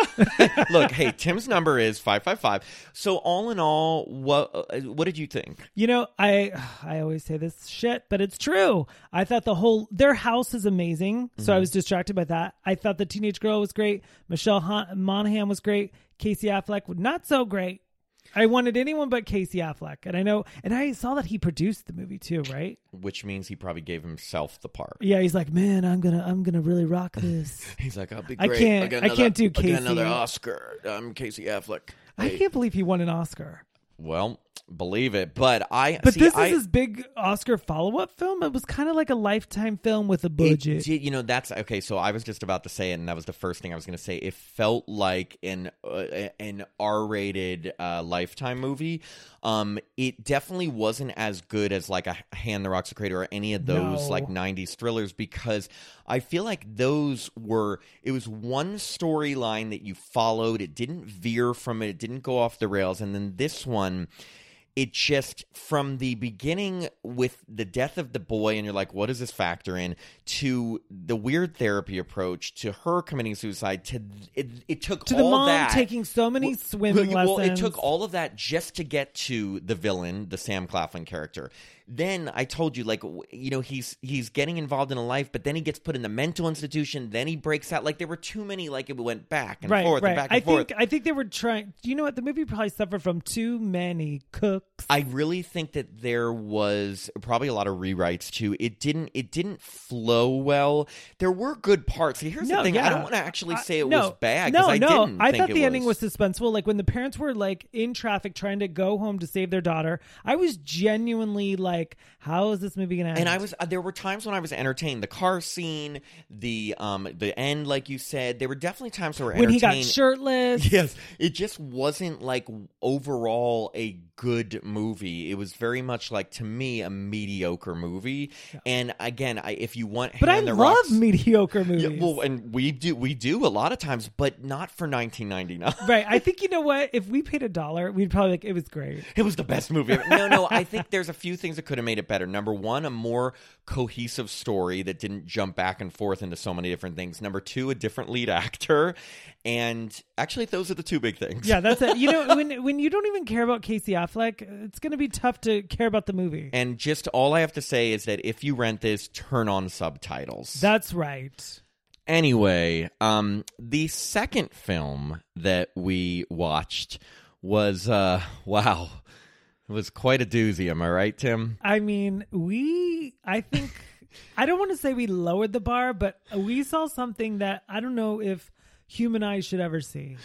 Look, hey, Tim's number is five five five. So all in all, what uh, what did you think? You know, I I always say this shit, but it's true. I thought the whole their house is amazing, so Mm-hmm. I was distracted by that. I thought the teenage girl was great. Michelle Han- Monaghan was great. Casey Affleck was not so great. I wanted anyone but Casey Affleck, and I know, and I saw that he produced the movie too, right? Which means he probably gave himself the part. Yeah, he's like, man, I'm gonna I'm gonna really rock this. He's like, I'll be I great. can't- get I can't do I'll get Casey. another Oscar. I'm Casey Affleck. I Hey. can't believe he won an Oscar. Well, believe it, but I. But see, this I, is his big Oscar follow-up film. It was kind of like a Lifetime film with a It budget. did, you know, that's okay. So I was just about to say it, and that was the first thing I was going to say. It felt like an uh, an R-rated uh, Lifetime movie. Um, it definitely wasn't as good as like a Hand the Rock's a Crater or any of those No. like nineties thrillers, because I feel like those were. It was one storyline that you followed. It didn't veer from it. It didn't go off the rails. And then this one, it just, from the beginning with the death of the boy, and you're like, what does this factor in, to the weird therapy approach, to her committing suicide, to it, it took to the all mom that. taking so many Well, swimming well, lessons. it took all of that just to get to the villain, the Sam Claflin character. Then I told you, like, w- you know, he's he's getting involved in a life, but then he gets put in the mental institution. Then he breaks out. Like, there were too many. Like, it went back and right, forth right. and back I and forth. think I think they were trying. You know what? The movie probably suffered from too many cooks. I really think that there was probably a lot of rewrites too. It didn't it didn't flow well. There were good parts. See, here's no, the thing. yeah. I don't want to actually say it I- no, was bad, No, because I no. didn't I think thought it the ending was was. suspenseful. Like when the parents were like in traffic trying to go home to save their daughter, I was genuinely like like, how is this movie going to end? And I was uh, there were times when I was entertained. The car scene, the um the end, like you said, there were definitely times where when entertained. he got shirtless. Yes, it just wasn't like overall a good movie. It was very much like, to me, a mediocre movie. Yeah. And again, I, if you want, but I love rocks, mediocre movies. Yeah, well, and we do we do a lot of times, but not for nineteen ninety-nine. Right. I think, you know what? If we paid a dollar, we'd probably like, it was great. It was the best movie ever. No, no, I think there's a few things that could have made it better. Number one, a more cohesive story that didn't jump back and forth into so many different things. Number two, a different lead actor. And actually, those are the two big things. Yeah, that's it. You know, when when you don't even care about Casey Affleck, it's going to be tough to care about the movie. And just all I have to say is that if you rent this, turn on subtitles. That's right. Anyway, um, the second film that we watched was, uh, wow, it was quite a doozy. Am I right, Tim? I mean, we, I think, I don't want to say we lowered the bar, but we saw something that I don't know if human eyes should ever see.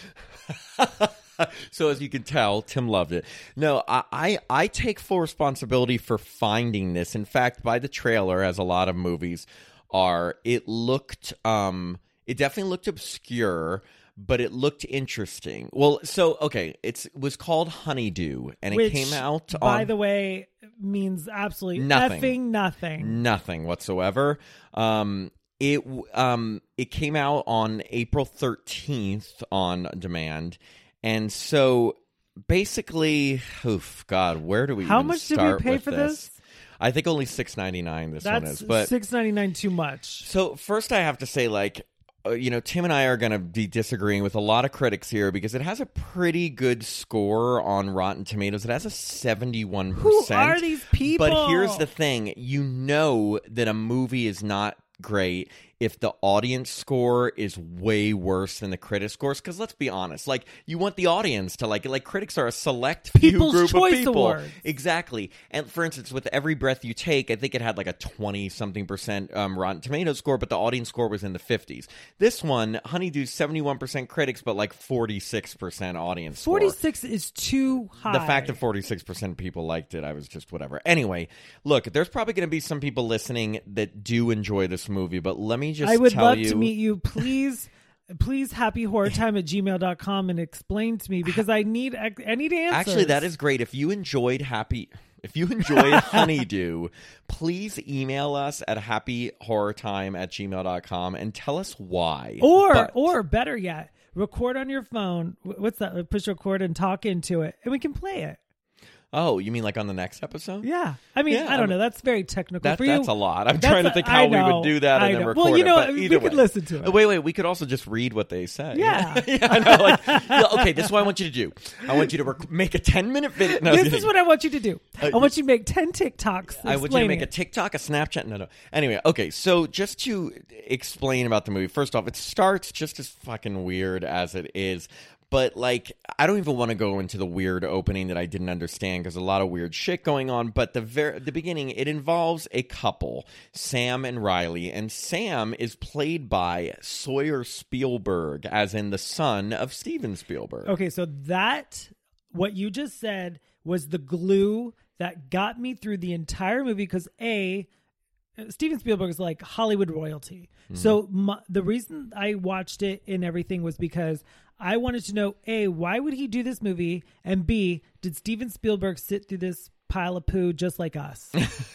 So as you can tell, Tim loved it. No, I, I I take full responsibility for finding this. In fact, by the trailer, as a lot of movies are, it looked, um, it definitely looked obscure, but it looked interesting. Well, so, okay, it's, it was called Honeydew, and Which, it came out on... by the way, means absolutely nothing. effing nothing. Nothing whatsoever. Um... It um it came out on April thirteenth on demand, and so basically, oof, God, where do we? How even much did start we pay with for this? this? I think only six ninety-nine. This That's one is, but six ninety-nine too much. So first, I have to say, like, uh, you know, Tim and I are going to be disagreeing with a lot of critics here because it has a pretty good score on Rotten Tomatoes. It has a seventy-one percent. Who are these people? But here's the thing: you know that a movie is not great if the audience score is way worse than the critic scores, because let's be honest, like, you want the audience to like it. Like, critics are a select few People's group Choice of people. Awards. Exactly. And for instance, with Every Breath You Take, I think it had like a twenty something percent um, Rotten Tomatoes score, but the audience score was in the fifties. This one, Honeydew's seventy-one percent critics, but like forty-six percent audience score. forty-six is too high. The fact that forty-six percent people liked it, I was just whatever. Anyway, look, there's probably going to be some people listening that do enjoy this movie, but let me just I would tell love you, to meet you. Please, please, happy horror time at gmail dot com and explain to me, because I need I need answers. Actually, that is great. If you enjoyed Happy... If you enjoyed Honeydew, please email us at happy horror time at gmail dot com and tell us why. Or, but, or better yet, record on your phone. What's that? Push record and talk into it, and we can play it. Oh, you mean like on the next episode? Yeah. I mean, Yeah, I don't I mean, know. That's very technical That, for you. that's a lot. I'm That's trying to a- think I how we know, would do that I and then know. record Well, you it. know, But we either could way. listen to it. Oh, wait, wait. We could also just read what they say. Yeah. yeah, I know. Like, yeah, okay, this is what I want you to do. I want you to rec- make a ten-minute video. No, This is what I want you to do. Uh, I want you to make ten TikToks. I want you to make explaining a TikTok, a Snapchat. No, no. Anyway, okay. So just to explain about the movie, first off, it starts just as fucking weird as it is. But, like, I don't even want to go into the weird opening that I didn't understand because a lot of weird shit going on. But the ver- the beginning, it involves a couple, Sam and Riley. And Sam is played by Sawyer Spielberg, as in the son of Steven Spielberg. Okay, so that, what you just said, was the glue that got me through the entire movie because, A, Steven Spielberg is like Hollywood royalty. Mm-hmm. So my, the reason I watched it and everything was because I wanted to know, A, why would he do this movie? And B, did Steven Spielberg sit through this pile of poo just like us?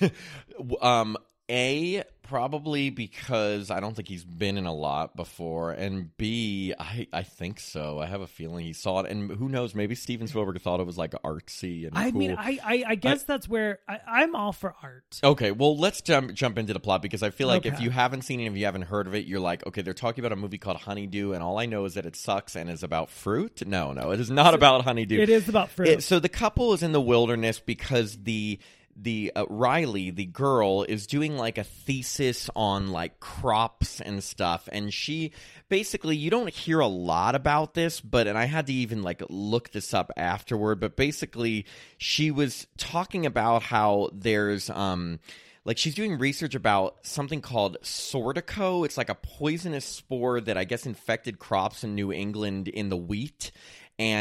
um, A, probably because I don't think he's been in a lot before. And B, I, I think so. I have a feeling he saw it. And who knows, maybe Steven Spielberg thought it was like artsy and I cool. mean, I, I, I guess I, that's where I, I'm all for art. Okay, well, let's jump jump into the plot because I feel like Okay. if you haven't seen it, if you haven't heard of it, you're like, okay, they're talking about a movie called Honeydew, and all I know is that it sucks and is about fruit. No, no, it is not about Honeydew. It is about fruit. It, so the couple is in the wilderness because the the uh, Riley, the girl, is doing like a thesis on like crops and stuff, and she basically, you don't hear a lot about this, but and I had to even like look this up afterward, but basically she was talking about how there's um like she's doing research about something called Sortico. It's like a poisonous spore that I guess infected crops in New England in the wheat. And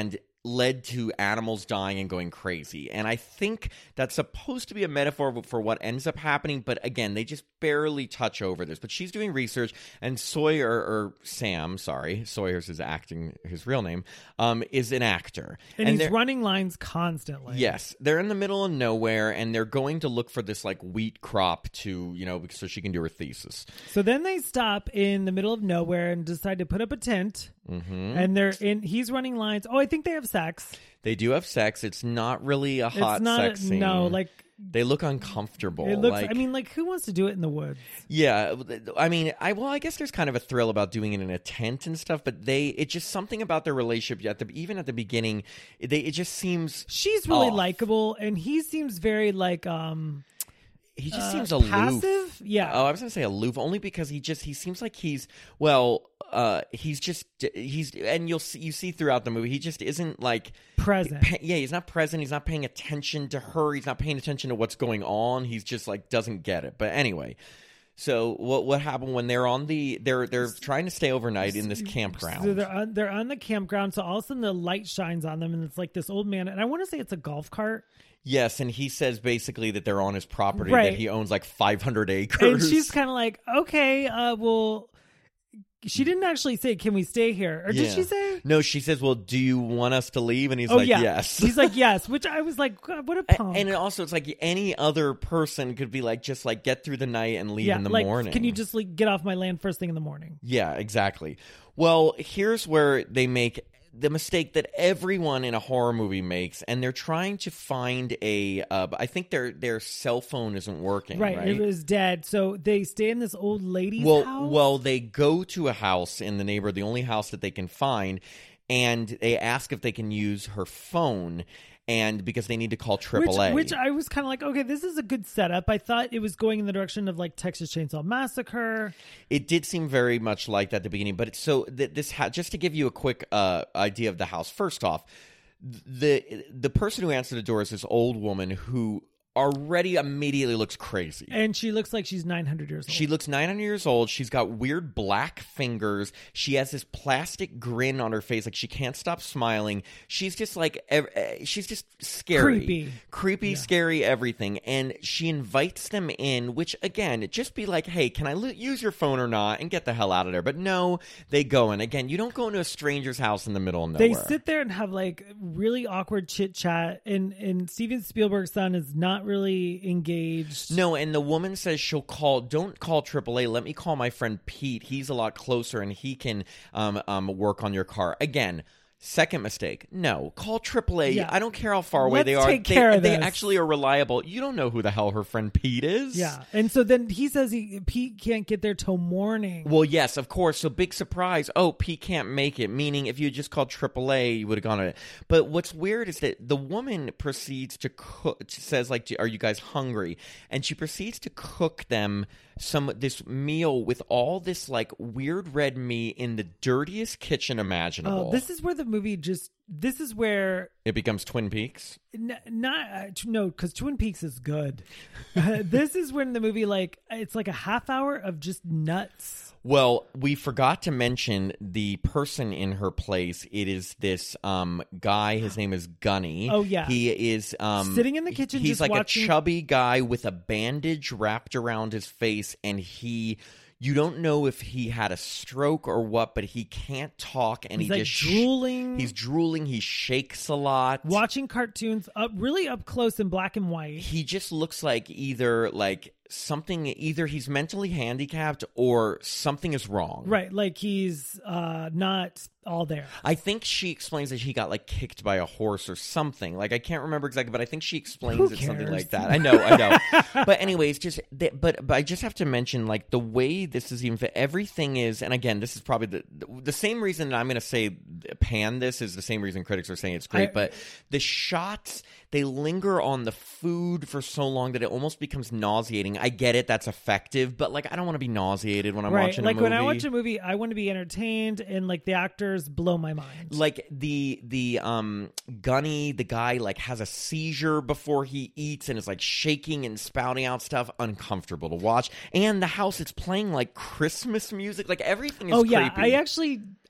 led to animals dying and going crazy. And I think that's supposed to be a metaphor for what ends up happening. But again, they just barely touch over this. But she's doing research, and Sawyer, or Sam, sorry, Sawyer's his acting, his real name, um, is an actor. And, and he's running lines constantly. Yes. They're in the middle of nowhere, and they're going to look for this like wheat crop to, you know, so she can do her thesis. So then they stop in the middle of nowhere and decide to put up a tent. Mm-hmm. And they're in. He's running lines. Oh, I think they have sex. They do have sex. It's not really a hot it's not sex a, scene. No, like they look uncomfortable. It looks. Like, I mean, like who wants to do it in the woods? Yeah, I mean, I well, I guess there's kind of a thrill about doing it in a tent and stuff. But they, it's just something about their relationship. At the even at the beginning, they it just seems she's really off. likable, and he seems very like um. He just uh, seems aloof. Passive? Yeah. Oh, I was gonna say aloof only because he just he seems like he's well. Uh, he's just he's and you'll see you see throughout the movie he just isn't like present. Pa- yeah, he's not present. He's not paying attention to her. He's not paying attention to what's going on. He's just like doesn't get it. But anyway, so what what happened when they're on the they're they're trying to stay overnight in this campground. So they're on, they're on the campground. So all of a sudden the light shines on them, and it's like this old man, and I want to say it's a golf cart. Yes, and he says basically that they're on his property, right. that he owns like five hundred acres. And she's kind of like, okay, uh, well. She didn't actually say, can we stay here? Or did yeah. she say? No, she says, well, do you want us to leave? And he's oh, like, yeah. yes. He's like, yes, which I was like, God, what a punk. And also, it's like any other person could be like, just like get through the night and leave yeah, in the like, morning. Can you just like get off my land first thing in the morning? Yeah, exactly. Well, here's where they make the mistake that everyone in a horror movie makes, and they're trying to find a uh, I think their their cell phone isn't working, right, right? It was dead, so they stay in this old lady's well, house. Well, they go to a house in the neighborhood, the only house that they can find, and they ask if they can use her phone, and because they need to call triple A. Which, which I was kind of like, okay, this is a good setup. I thought it was going in the direction of like Texas Chainsaw Massacre. It did seem very much like that at the beginning, but it's so th- this ha- just to give you a quick uh, idea of the house. First off, the the person who answered the door is this old woman who already immediately looks crazy. And she looks like she's nine hundred years old. She looks nine hundred years old. She's got weird black fingers. She has this plastic grin on her face. Like she can't stop smiling. She's just like, she's just scary. Creepy. Creepy, yeah. Scary, everything. And she invites them in, which again, just be like, hey, can I l- use your phone or not? And get the hell out of there. But no, they go in. Again, you don't go into a stranger's house in the middle of nowhere. They sit there and have like really awkward chit chat. And, and Steven Spielberg's son is not really engaged. No, and the woman says she'll call, don't call triple A, let me call my friend Pete. He's a lot closer and he can um, um, work on your car. Again, second mistake. No, call triple A. Yeah. I don't care how far away Let's they are. take They, care of they this. actually are reliable. You don't know who the hell her friend Pete is. Yeah. And so then he says he Pete can't get there till morning. Well, yes, of course. So big surprise. Oh, Pete can't make it. Meaning if you had just called triple A, you would have gone on it. But what's weird is that the woman proceeds to cook, says like, are you guys hungry? And she proceeds to cook them some this meal with all this like weird red meat in the dirtiest kitchen imaginable. Oh, this is where the movie just this is where it becomes Twin Peaks. N- not uh, no, because Twin Peaks is good. Uh, this is when the movie like it's like a half hour of just nuts. Well, we forgot to mention the person in her place. It is this um, guy. His name is Gunny. Oh, yeah. He is um, sitting in the kitchen. He's just like watching... a chubby guy with a bandage wrapped around his face, and he. You don't know if he had a stroke or what, but he can't talk, and he's he like just drooling. Sh- he's drooling. He shakes a lot. Watching cartoons up really up close in black and white. He just looks like either like something. Either he's mentally handicapped or something is wrong. Right, like he's uh, not all there. I think she explains that he got like kicked by a horse or something. Like I can't remember exactly, but I think she explains Who it cares? something like that. I know, I know. But anyways, just but but I just have to mention like the way this is even everything is, and again, this is probably the the same reason that I'm going to say pan this is the same reason critics are saying it's great. I, but the shots, they linger on the food for so long that it almost becomes nauseating. I get it, that's effective, but like I don't want to be nauseated when I'm right. watching like a movie. Like when I watch a movie, I want to be entertained, and like the actors blow my mind. Like the the um Gunny, the guy like has a seizure before he eats and is like shaking and spouting out stuff, uncomfortable to watch. And the house, it's playing like Christmas music, like everything is oh yeah, creepy. I actually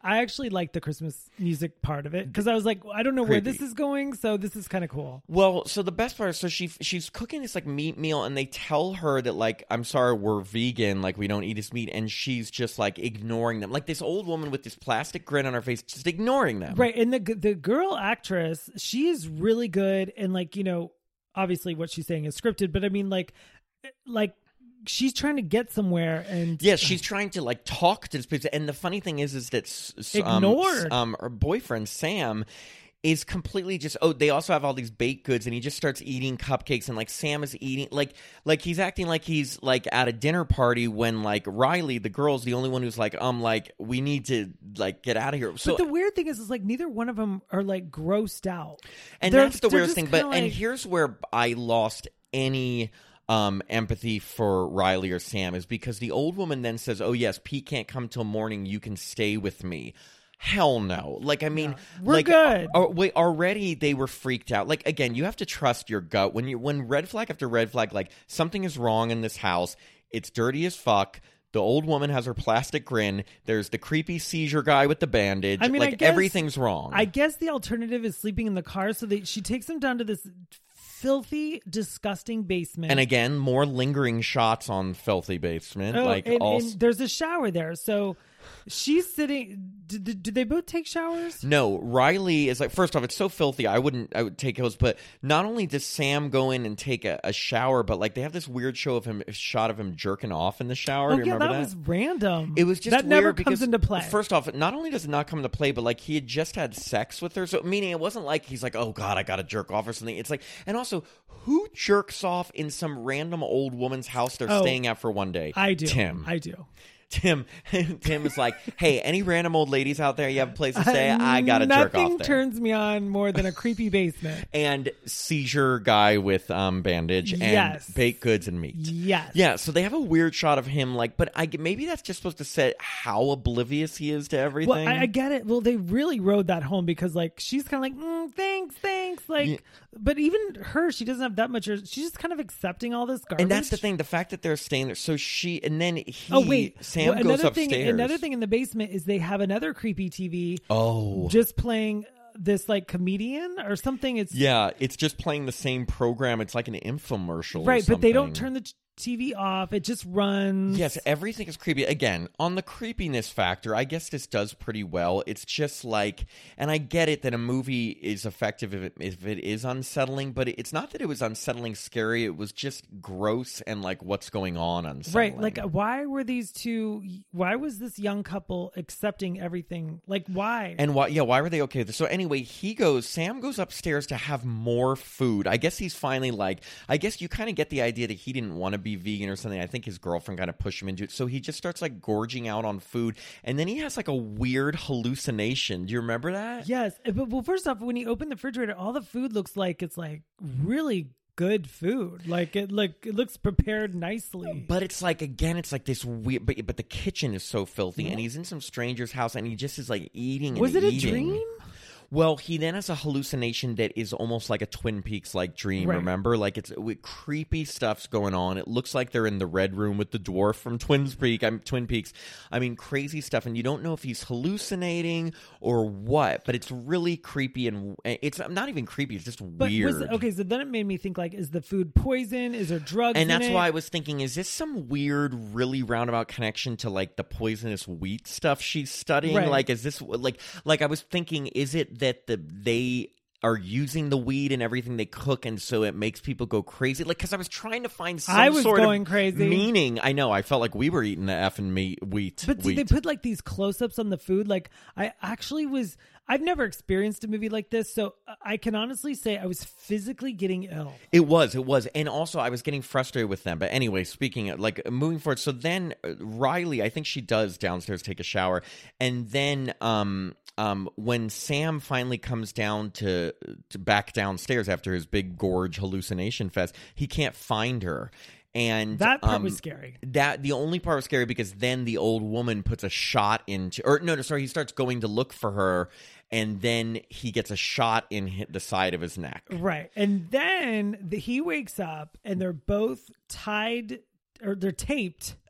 I actually like the Christmas music part of it because I was like, I don't know where Creepy. this is going, so this is kind of cool. Well, so the best part is, so she she's cooking this like meat meal, and they tell her that like, I'm sorry, we're vegan, like we don't eat this meat, and she's just like ignoring them, like this old woman with this plastic grin on her face, just ignoring them. Right, and the the girl actress, she is really good, and like you know, obviously what she's saying is scripted, but I mean like, like. She's trying to get somewhere, and yeah, she's trying to like talk to this person. And the funny thing is, is that s- um, Ignored. um, her boyfriend Sam is completely just. Oh, they also have all these baked goods, and he just starts eating cupcakes, and like Sam is eating like like he's acting like he's like at a dinner party when like Riley, the girl's the only one who's like, um, like we need to like get out of here. So but the weird thing is, is like neither one of them are like grossed out, and They're- that's the they're weirdest just thing. But kinda and like- here's where I lost any. Um, empathy for Riley or Sam is because the old woman then says, oh yes, Pete can't come till morning, you can stay with me. Hell no. Like, I mean, Yeah. We're like, good. uh, uh, wait, already they were freaked out. Like, again, you have to trust your gut. When you, when red flag after red flag, like something is wrong in this house. It's dirty as fuck. The old woman has her plastic grin. There's the creepy seizure guy with the bandage. I mean, like I guess, everything's wrong. I guess the alternative is sleeping in the car, so they, she takes him down to this filthy, disgusting basement. and again, more lingering shots on filthy basement. Oh, like and, all. and there's a shower there, so she's sitting. Did, did, did they both take showers? No, Riley is like, first off, it's so filthy. I wouldn't, I would take those. But not only does Sam go in and take a, a shower, but like they have this weird show of him, shot of him jerking off in the shower. Oh Do you yeah, remember that, that? was random. It was just that weird never because, comes into play. First off, not only does it not come into play, but like he had just had sex with her, so meaning it wasn't like he's like, oh god, I gotta jerk off or something. It's like, and also, who jerks off in some random old woman's house they're Oh, staying at for one day? I do. Tim. I do. Tim. Tim is like, hey, any random old ladies out there? You have a place to stay? I gotta jerk Nothing off there. turns me on more than a creepy basement. And seizure guy with um bandage and Yes. baked goods and meat. Yes. Yeah, so they have a weird shot of him, like, but I maybe that's just supposed to say how oblivious he is to everything. Well, I, I get it. Well, they really rode that home because, like, she's kind of like, mm, thanks, thanks. Like, Yeah. but even her, she doesn't have that much. She's just kind of accepting all this garbage. And that's the thing, the fact that they're staying there. So she, and then he, Oh wait, Sam Well, goes another upstairs. thing. Another thing in the basement is they have another creepy T V. Oh, just playing this like comedian or something. It's yeah, it's just playing the same program. It's like an infomercial, right, or but they don't something. turn the t- T V off. It just runs. Yes, everything is creepy. Again, on the creepiness factor, I guess this does pretty well. It's just like, and I get it that a movie is effective if it, if it is unsettling, but it's not that it was unsettling scary. It was just gross and like what's going on unsettling. Right, like why were these two? Why was this young couple accepting everything? Like why? And why? Yeah, why were they okay with this? So anyway, he goes. Sam goes upstairs to have more food. I guess he's finally like. I guess you kind of get the idea that he didn't want to be vegan or something. I think his girlfriend kind of pushed him into it. So he just starts like gorging out on food, and then he has like a weird hallucination. Do you remember that? Yes, but well, first off, when you open the refrigerator, all the food looks like it's like really good food. Like it, like it looks prepared nicely. But it's like, again, it's like this weird. But but the kitchen is so filthy, and he's in some stranger's house, and he just is like eating. And Was it a eating. dream? Well, he then has a hallucination that is almost like a Twin Peaks like dream. Right. Remember, like it's with creepy stuff's going on. It looks like they're in the red room with the dwarf from Twin Peaks. I'm Twin Peaks. I mean, crazy stuff, and you don't know if he's hallucinating or what. But it's really creepy, and it's not even creepy. It's just But weird. was, okay, so then it made me think like, is the food poison? Is there drugs? And in that's it? why I was thinking, is this some weird, really roundabout connection to like the poisonous wheat stuff she's studying? Right. Like, is this like, like I was thinking, is it that the they are using the weed in everything they cook, and so it makes people go crazy? Like, because I was trying to find some I was sort going of crazy. meaning. I know, I felt like we were eating the effing meat wheat. But see, wheat. they put like these close-ups on the food. Like I actually was, I've never experienced a movie like this, so I can honestly say I was physically getting ill. It was, it was. And also I was getting frustrated with them. But anyway, speaking of, like, moving forward, so then uh, Riley, I think she does downstairs take a shower. And then um, um, when Sam finally comes down to, to back downstairs after his big gorge hallucination fest, he can't find her. And That part um, was scary. That the only part was scary because then the old woman puts a shot into, or no, no, sorry, he starts going to look for her, and then he gets a shot in hi- the side of his neck. Right. And then the, he wakes up and they're both tied or they're taped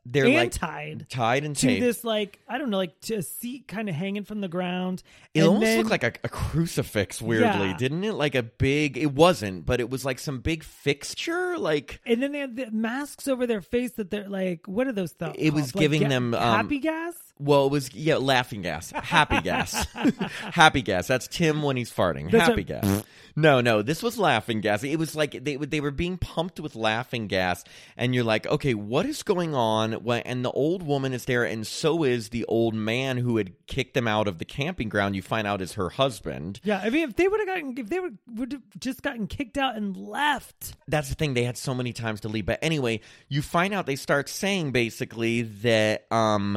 they're and like tied. tied and to taped. this, like, I don't know, like to a seat kind of hanging from the ground. It and almost then, looked like a, a crucifix, weirdly, Yeah. didn't it? Like a big, it wasn't, but it was like some big fixture. Like, And then they had the masks over their face that they're like, what are those stuff? It was called? Like giving ga- them, um, happy gas. well, it was, yeah, laughing gas. Happy gas. Happy gas. That's Tim when he's farting. That's Happy what- gas. No, no, this was laughing gas. It was like they they were being pumped with laughing gas, and you're like, okay, what is going on? When- And the old woman is there, and so is the old man who had kicked them out of the camping ground. You find out is her husband. Yeah, I mean, if they would have gotten, if they would would have just gotten kicked out and left. That's the thing. They had so many times to leave. But anyway, you find out they start saying basically that um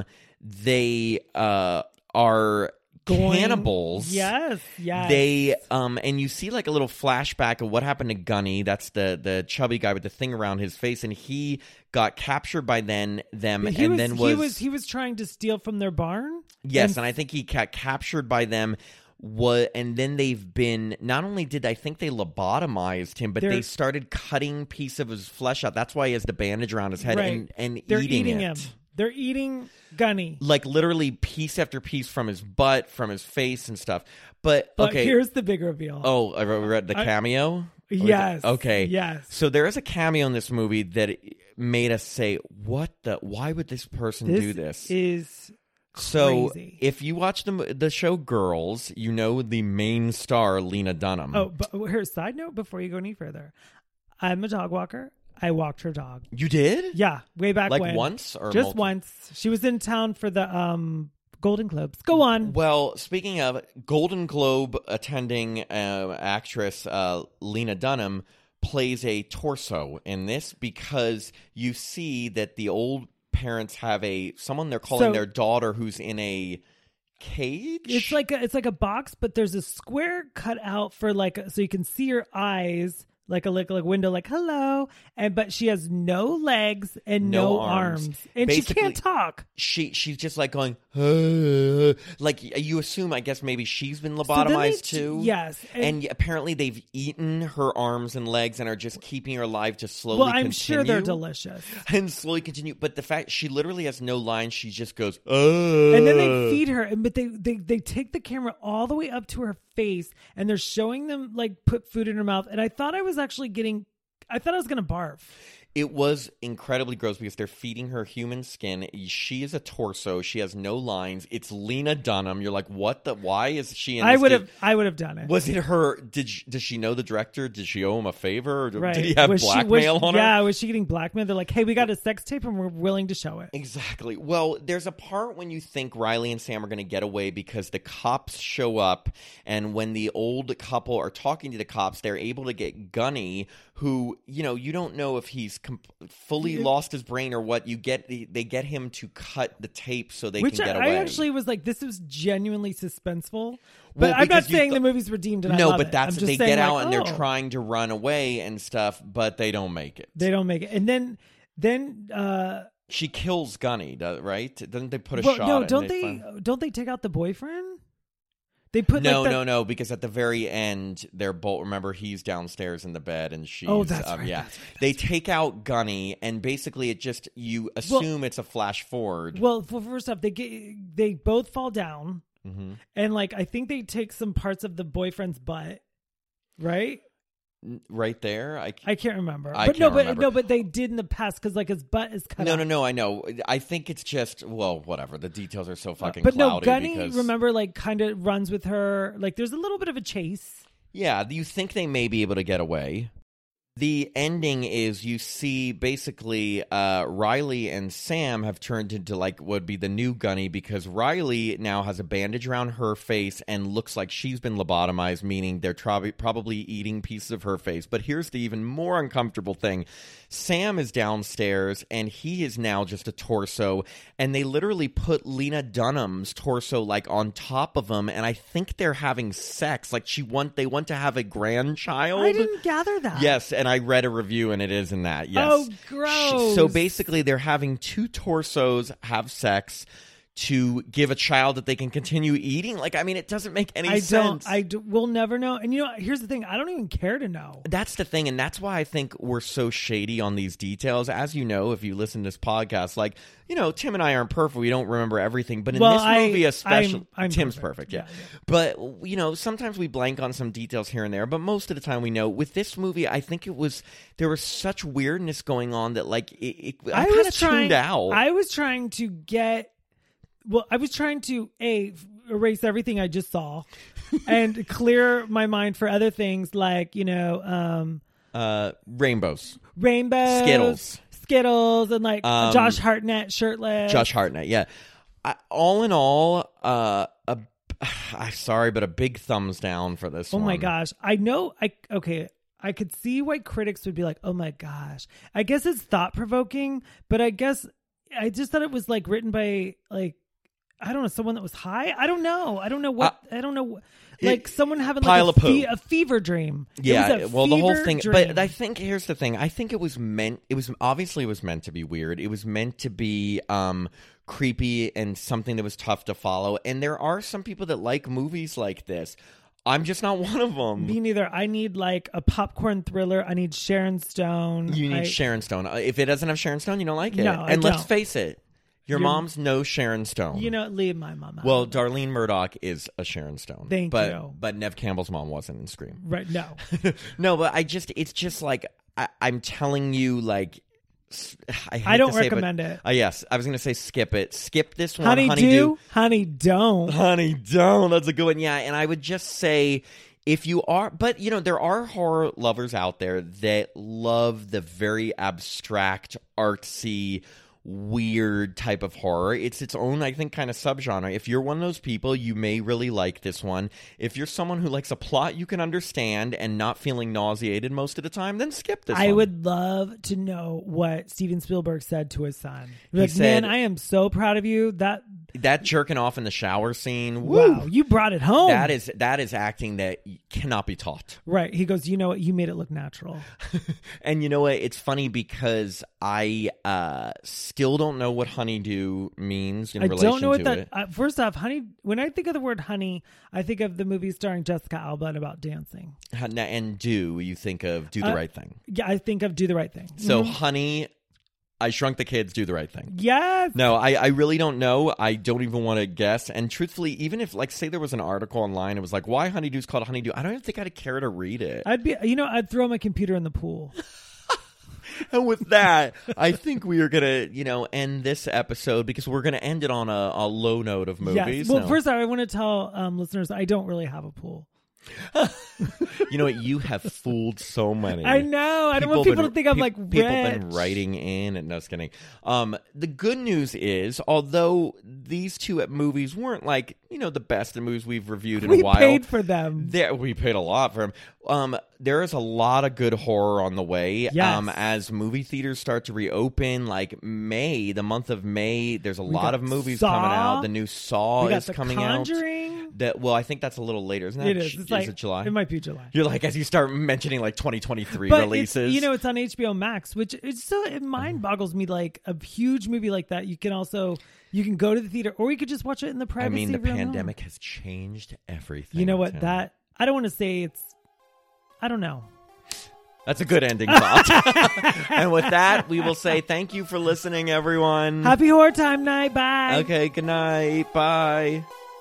they uh are Going- cannibals. Yes, yes. They um and you see like a little flashback of what happened to Gunny. That's the the chubby guy with the thing around his face, and he got captured by then them He and was, then he was he was trying to steal from their barn. yes, and and I think he got captured by them. What and then they've been not only did I think they lobotomized him, but They're- they started cutting piece of his flesh out. That's why he has the bandage around his head Right. and, and they're eating, eating, it. him. They're eating Gunny. Like literally piece after piece from his butt, from his face and stuff. But, But okay. here's the big reveal. Oh, I read the I- cameo? Yes. Okay. Yes. So there is a cameo in this movie that made us say, what the, why would this person this do this? is So crazy. if you watch the the show Girls, you know the main star, Lena Dunham. Oh, but here's a side note before you go any further. I'm a dog walker. I walked her dog. You did? Yeah, way back Like when. once or Just multiple? once. She was in town for the um Golden Globes. Go on. Well, speaking of Golden Globe attending uh, actress uh, Lena Dunham plays a torso in this because you see that the old parents have a someone they're calling So- their daughter who's in a cage. It's like a, it's like a box, but there's a square cut out for like so you can see her eyes, like a like, like window, like hello, and but she has no legs and no, No arms. arms, and Basically- she can't talk. she she's just like going "Uh," like you assume I guess maybe she's been So then they- lobotomized too. Yes, And, apparently they've eaten her arms and legs and are just keeping her alive to slowly well, I'm continue. sure they're delicious. And slowly continue. But the fact she literally has no lines, she just goes, oh. And then they feed her, and but they, they they take the camera all the way up to her face, and they're showing them like put food in her mouth. And I thought I was actually getting, I thought I was gonna barf. It was incredibly gross because they're feeding her human skin. She is a torso. She has no lines. It's Lena Dunham. You're like, what the? Why is she in I this? would Did- have I would have done it. Was it her? Did she, does she know the director? Did she owe him a favor? Or Right. Did he have Was she- blackmail was- on her? Yeah, was she getting blackmailed? They're like, hey, we got a sex tape and we're willing to show it. Exactly. Well, there's a part when you think Riley and Sam are going to get away because the cops show up, and when the old couple are talking to the cops, they're able to get Gunny, who, you know, you don't know if he's com- fully lost his brain or what. You get they get him to cut the tape so they Which can get I, away. I actually was like, this was genuinely suspenseful. But Well, I'm not because you saying th- the movie's redeemed and I no, love but it. that's I'm just they saying, get out like, and they're oh, trying to run away and stuff, but they don't make it. They don't make it. And then then uh She kills Gunny, do- right? Doesn't they put a well, shot? no, and don't they find- don't they take out the boyfriend? They put No, like that, no, no. Because at the very end, they're both. Remember, he's downstairs in the bed, and she's. Oh, that's um, right, Yeah, that's right, they take out Gunny, and basically, it just you assume it's a flash forward. Well, for first off, they get they both fall down, hmm and like I think they take some parts of the boyfriend's butt, right? Right there, I. I can't remember, I but no, can't but remember. no, but they did in the past because like his butt is cut no, out. no, no. I know. I think it's just well, whatever. The details are so fucking. But no, cloudy Gunny, because, remember, like kind of runs with her. Like there's a little bit of a chase. Yeah, you think they may be able to get away. The ending is you see basically uh, Riley and Sam have turned into like what would be the new Gunny because Riley now has a bandage around her face and looks like she's been lobotomized, meaning they're prob- probably eating pieces of her face. But here's the even more uncomfortable thing. Sam is downstairs and he is now just a torso, and they literally put Lena Dunham's torso like on top of him, and I think they're having sex. Like she want they want to have a grandchild. I didn't gather that. Yes, and I read a review, and it is in that. Yes. Oh, She- gross. So basically, they're having two torsos have sex. to give a child that they can continue eating? Like, I mean, it doesn't make any I sense. don't. I do, we'll never know. And you know, here's the thing: I don't even care to know. That's the thing, and that's why I think we're so shady on these details. As you know, if you listen to this podcast, like, you know, Tim and I aren't perfect. We don't remember everything. But in well, this movie, I, especially, I'm, I'm Tim's perfect, perfect, yeah. yeah, yeah. But, you know, sometimes we blank on some details here and there. But most of the time we know. With this movie, I think it was, there was such weirdness going on that, like, it, it, I, I kind was of trying, tuned out. I was trying to get, well, I was trying to, A, erase everything I just saw and clear my mind for other things like, you know, um, uh, rainbows. Rainbows. Skittles. Skittles and like Um, Josh Hartnett shirtless. Josh Hartnett, yeah. I, all in all, uh, a, I'm sorry, but a big thumbs down for this Oh one. my gosh. I know. I okay. I could see why critics would be like, oh my gosh. I guess it's thought provoking, but I guess I just thought it was like written by like, I don't know, someone that was high. I don't know. I don't know what, uh, I don't know. Like it, someone having pile like a, of fe- poo. a fever dream. Yeah. It was a well, the whole fever thing, dream. but I think here's the thing. I think it was meant, it was obviously it was meant to be weird. It was meant to be, um, creepy and something that was tough to follow. And there are some people that like movies like this. I'm just not one of them. Me neither. I need like a popcorn thriller. I need Sharon Stone. You need I, Sharon Stone. If it doesn't have Sharon Stone, you don't like it. No, I and let's don't. face it, your You're- mom's no Sharon Stone. You know, leave my mom out. well, Darlene Murdoch is a Sharon Stone. Thank but, you. But Nev Campbell's mom wasn't in Scream. right? No. No, but I just, it's just like, I, I'm telling you, like, I, hate I don't to say recommend but, it. Uh, yes, I was going to say skip it. Skip this one. Honey, Honey do, honey, don't. Honey, don't. That's a good one. Yeah, and I would just say, if you are, but you know, there are horror lovers out there that love the very abstract, artsy, weird type of horror. It's its own, I think, kind of subgenre. If you're one of those people, you may really like this one. If you're someone who likes a plot you can understand and not feeling nauseated most of the time, then skip this I one. would love to know what Steven Spielberg said to his son. He Like, said- man, I am so proud of you. That That jerking off in the shower scene, woo, wow, you brought it home. that is that is acting that cannot be taught. right. He goes, you know what? You made it look natural. And you know what? It's funny because I uh, still don't know what honeydew means in I relation don't know what to that. it. Uh, first off, honey. When I think of the word honey, I think of the movie starring Jessica Alba and about dancing. Hun- And do, you think of do the Uh, right thing. Yeah, I think of Do the Right Thing. So Mhm. honey, I Shrunk the Kids, do the right thing. yes. No, I, I really don't know. I don't even want to guess. And truthfully, even if, like, say there was an article online, it was like, why Honeydew's called Honeydew, I don't even think I'd care to read it. I'd be, you know, I'd throw my computer in the pool. And with that, I think we are going to, you know, end this episode because we're going to end it on a, a low note of movies. Yes. Well, No. first, I want to tell um, listeners I don't really have a pool. You know what? You have fooled so many. I know. I don't want people been- to think I'm pe- like people been rich. writing in and no just kidding. Um, the good news is, although these two movies weren't like you know the best of movies we've reviewed in We a while, paid for them. there we paid a lot for them. Um, there is a lot of good horror on the way. Yes. Um, as movie theaters start to reopen, like May, the month of May, there's a We lot got of movies Saw. coming out. The new Saw we got is The coming Conjuring. out. That well, I think that's a little later, isn't that? It is. It's is like it July? It might be July. You're like, as you start mentioning like twenty twenty-three But releases. it's, you know, it's on H B O Max, which it's still it mind boggles me. Like a huge movie like that, you can also you can go to the theater, or you could just watch it in the I privacy. mean, the of your own home. pandemic has changed everything. You know what? Tim. That I don't want to say it's. I don't know. That's a good ending thought. And with that, we will say thank you for listening, everyone. Happy horror time night. Bye. Okay, good night. Bye.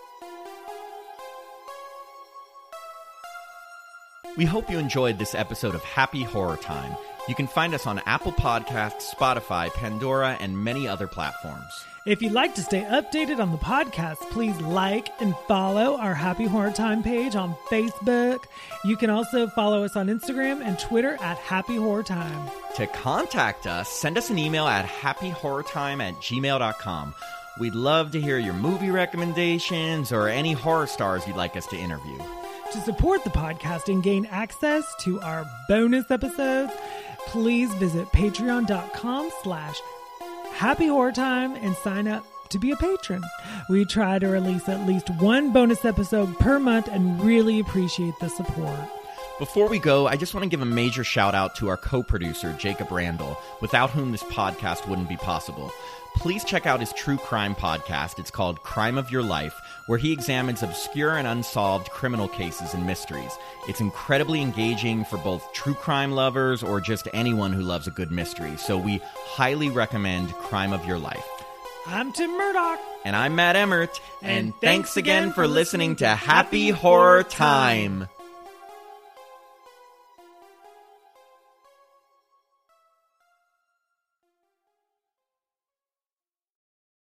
We hope you enjoyed this episode of Happy Horror Time. You can find us on Apple Podcasts, Spotify, Pandora, and many other platforms. If you'd like to stay updated on the podcast, please like and follow our Happy Horror Time page on Facebook. You can also follow us on Instagram and Twitter at Happy Horror Time. To contact us, send us an email at happy horror time at gmail dot com. We'd love to hear your movie recommendations or any horror stars you'd like us to interview. To support the podcast and gain access to our bonus episodes, please visit patreon.com slash happy horror time and sign up to be a patron. We try to release at least one bonus episode per month and really appreciate the support. Before we go, I just want to give a major shout out to our co-producer, Jacob Randall, without whom this podcast wouldn't be possible. Please check out his true crime podcast. It's called Crime of Your Life, where he examines obscure and unsolved criminal cases and mysteries. It's incredibly engaging for both true crime lovers or just anyone who loves a good mystery. So we highly recommend Crime of Your Life. I'm Tim Murdoch. And I'm Matt Emmert. And And thanks again for listening to Happy Horror Time.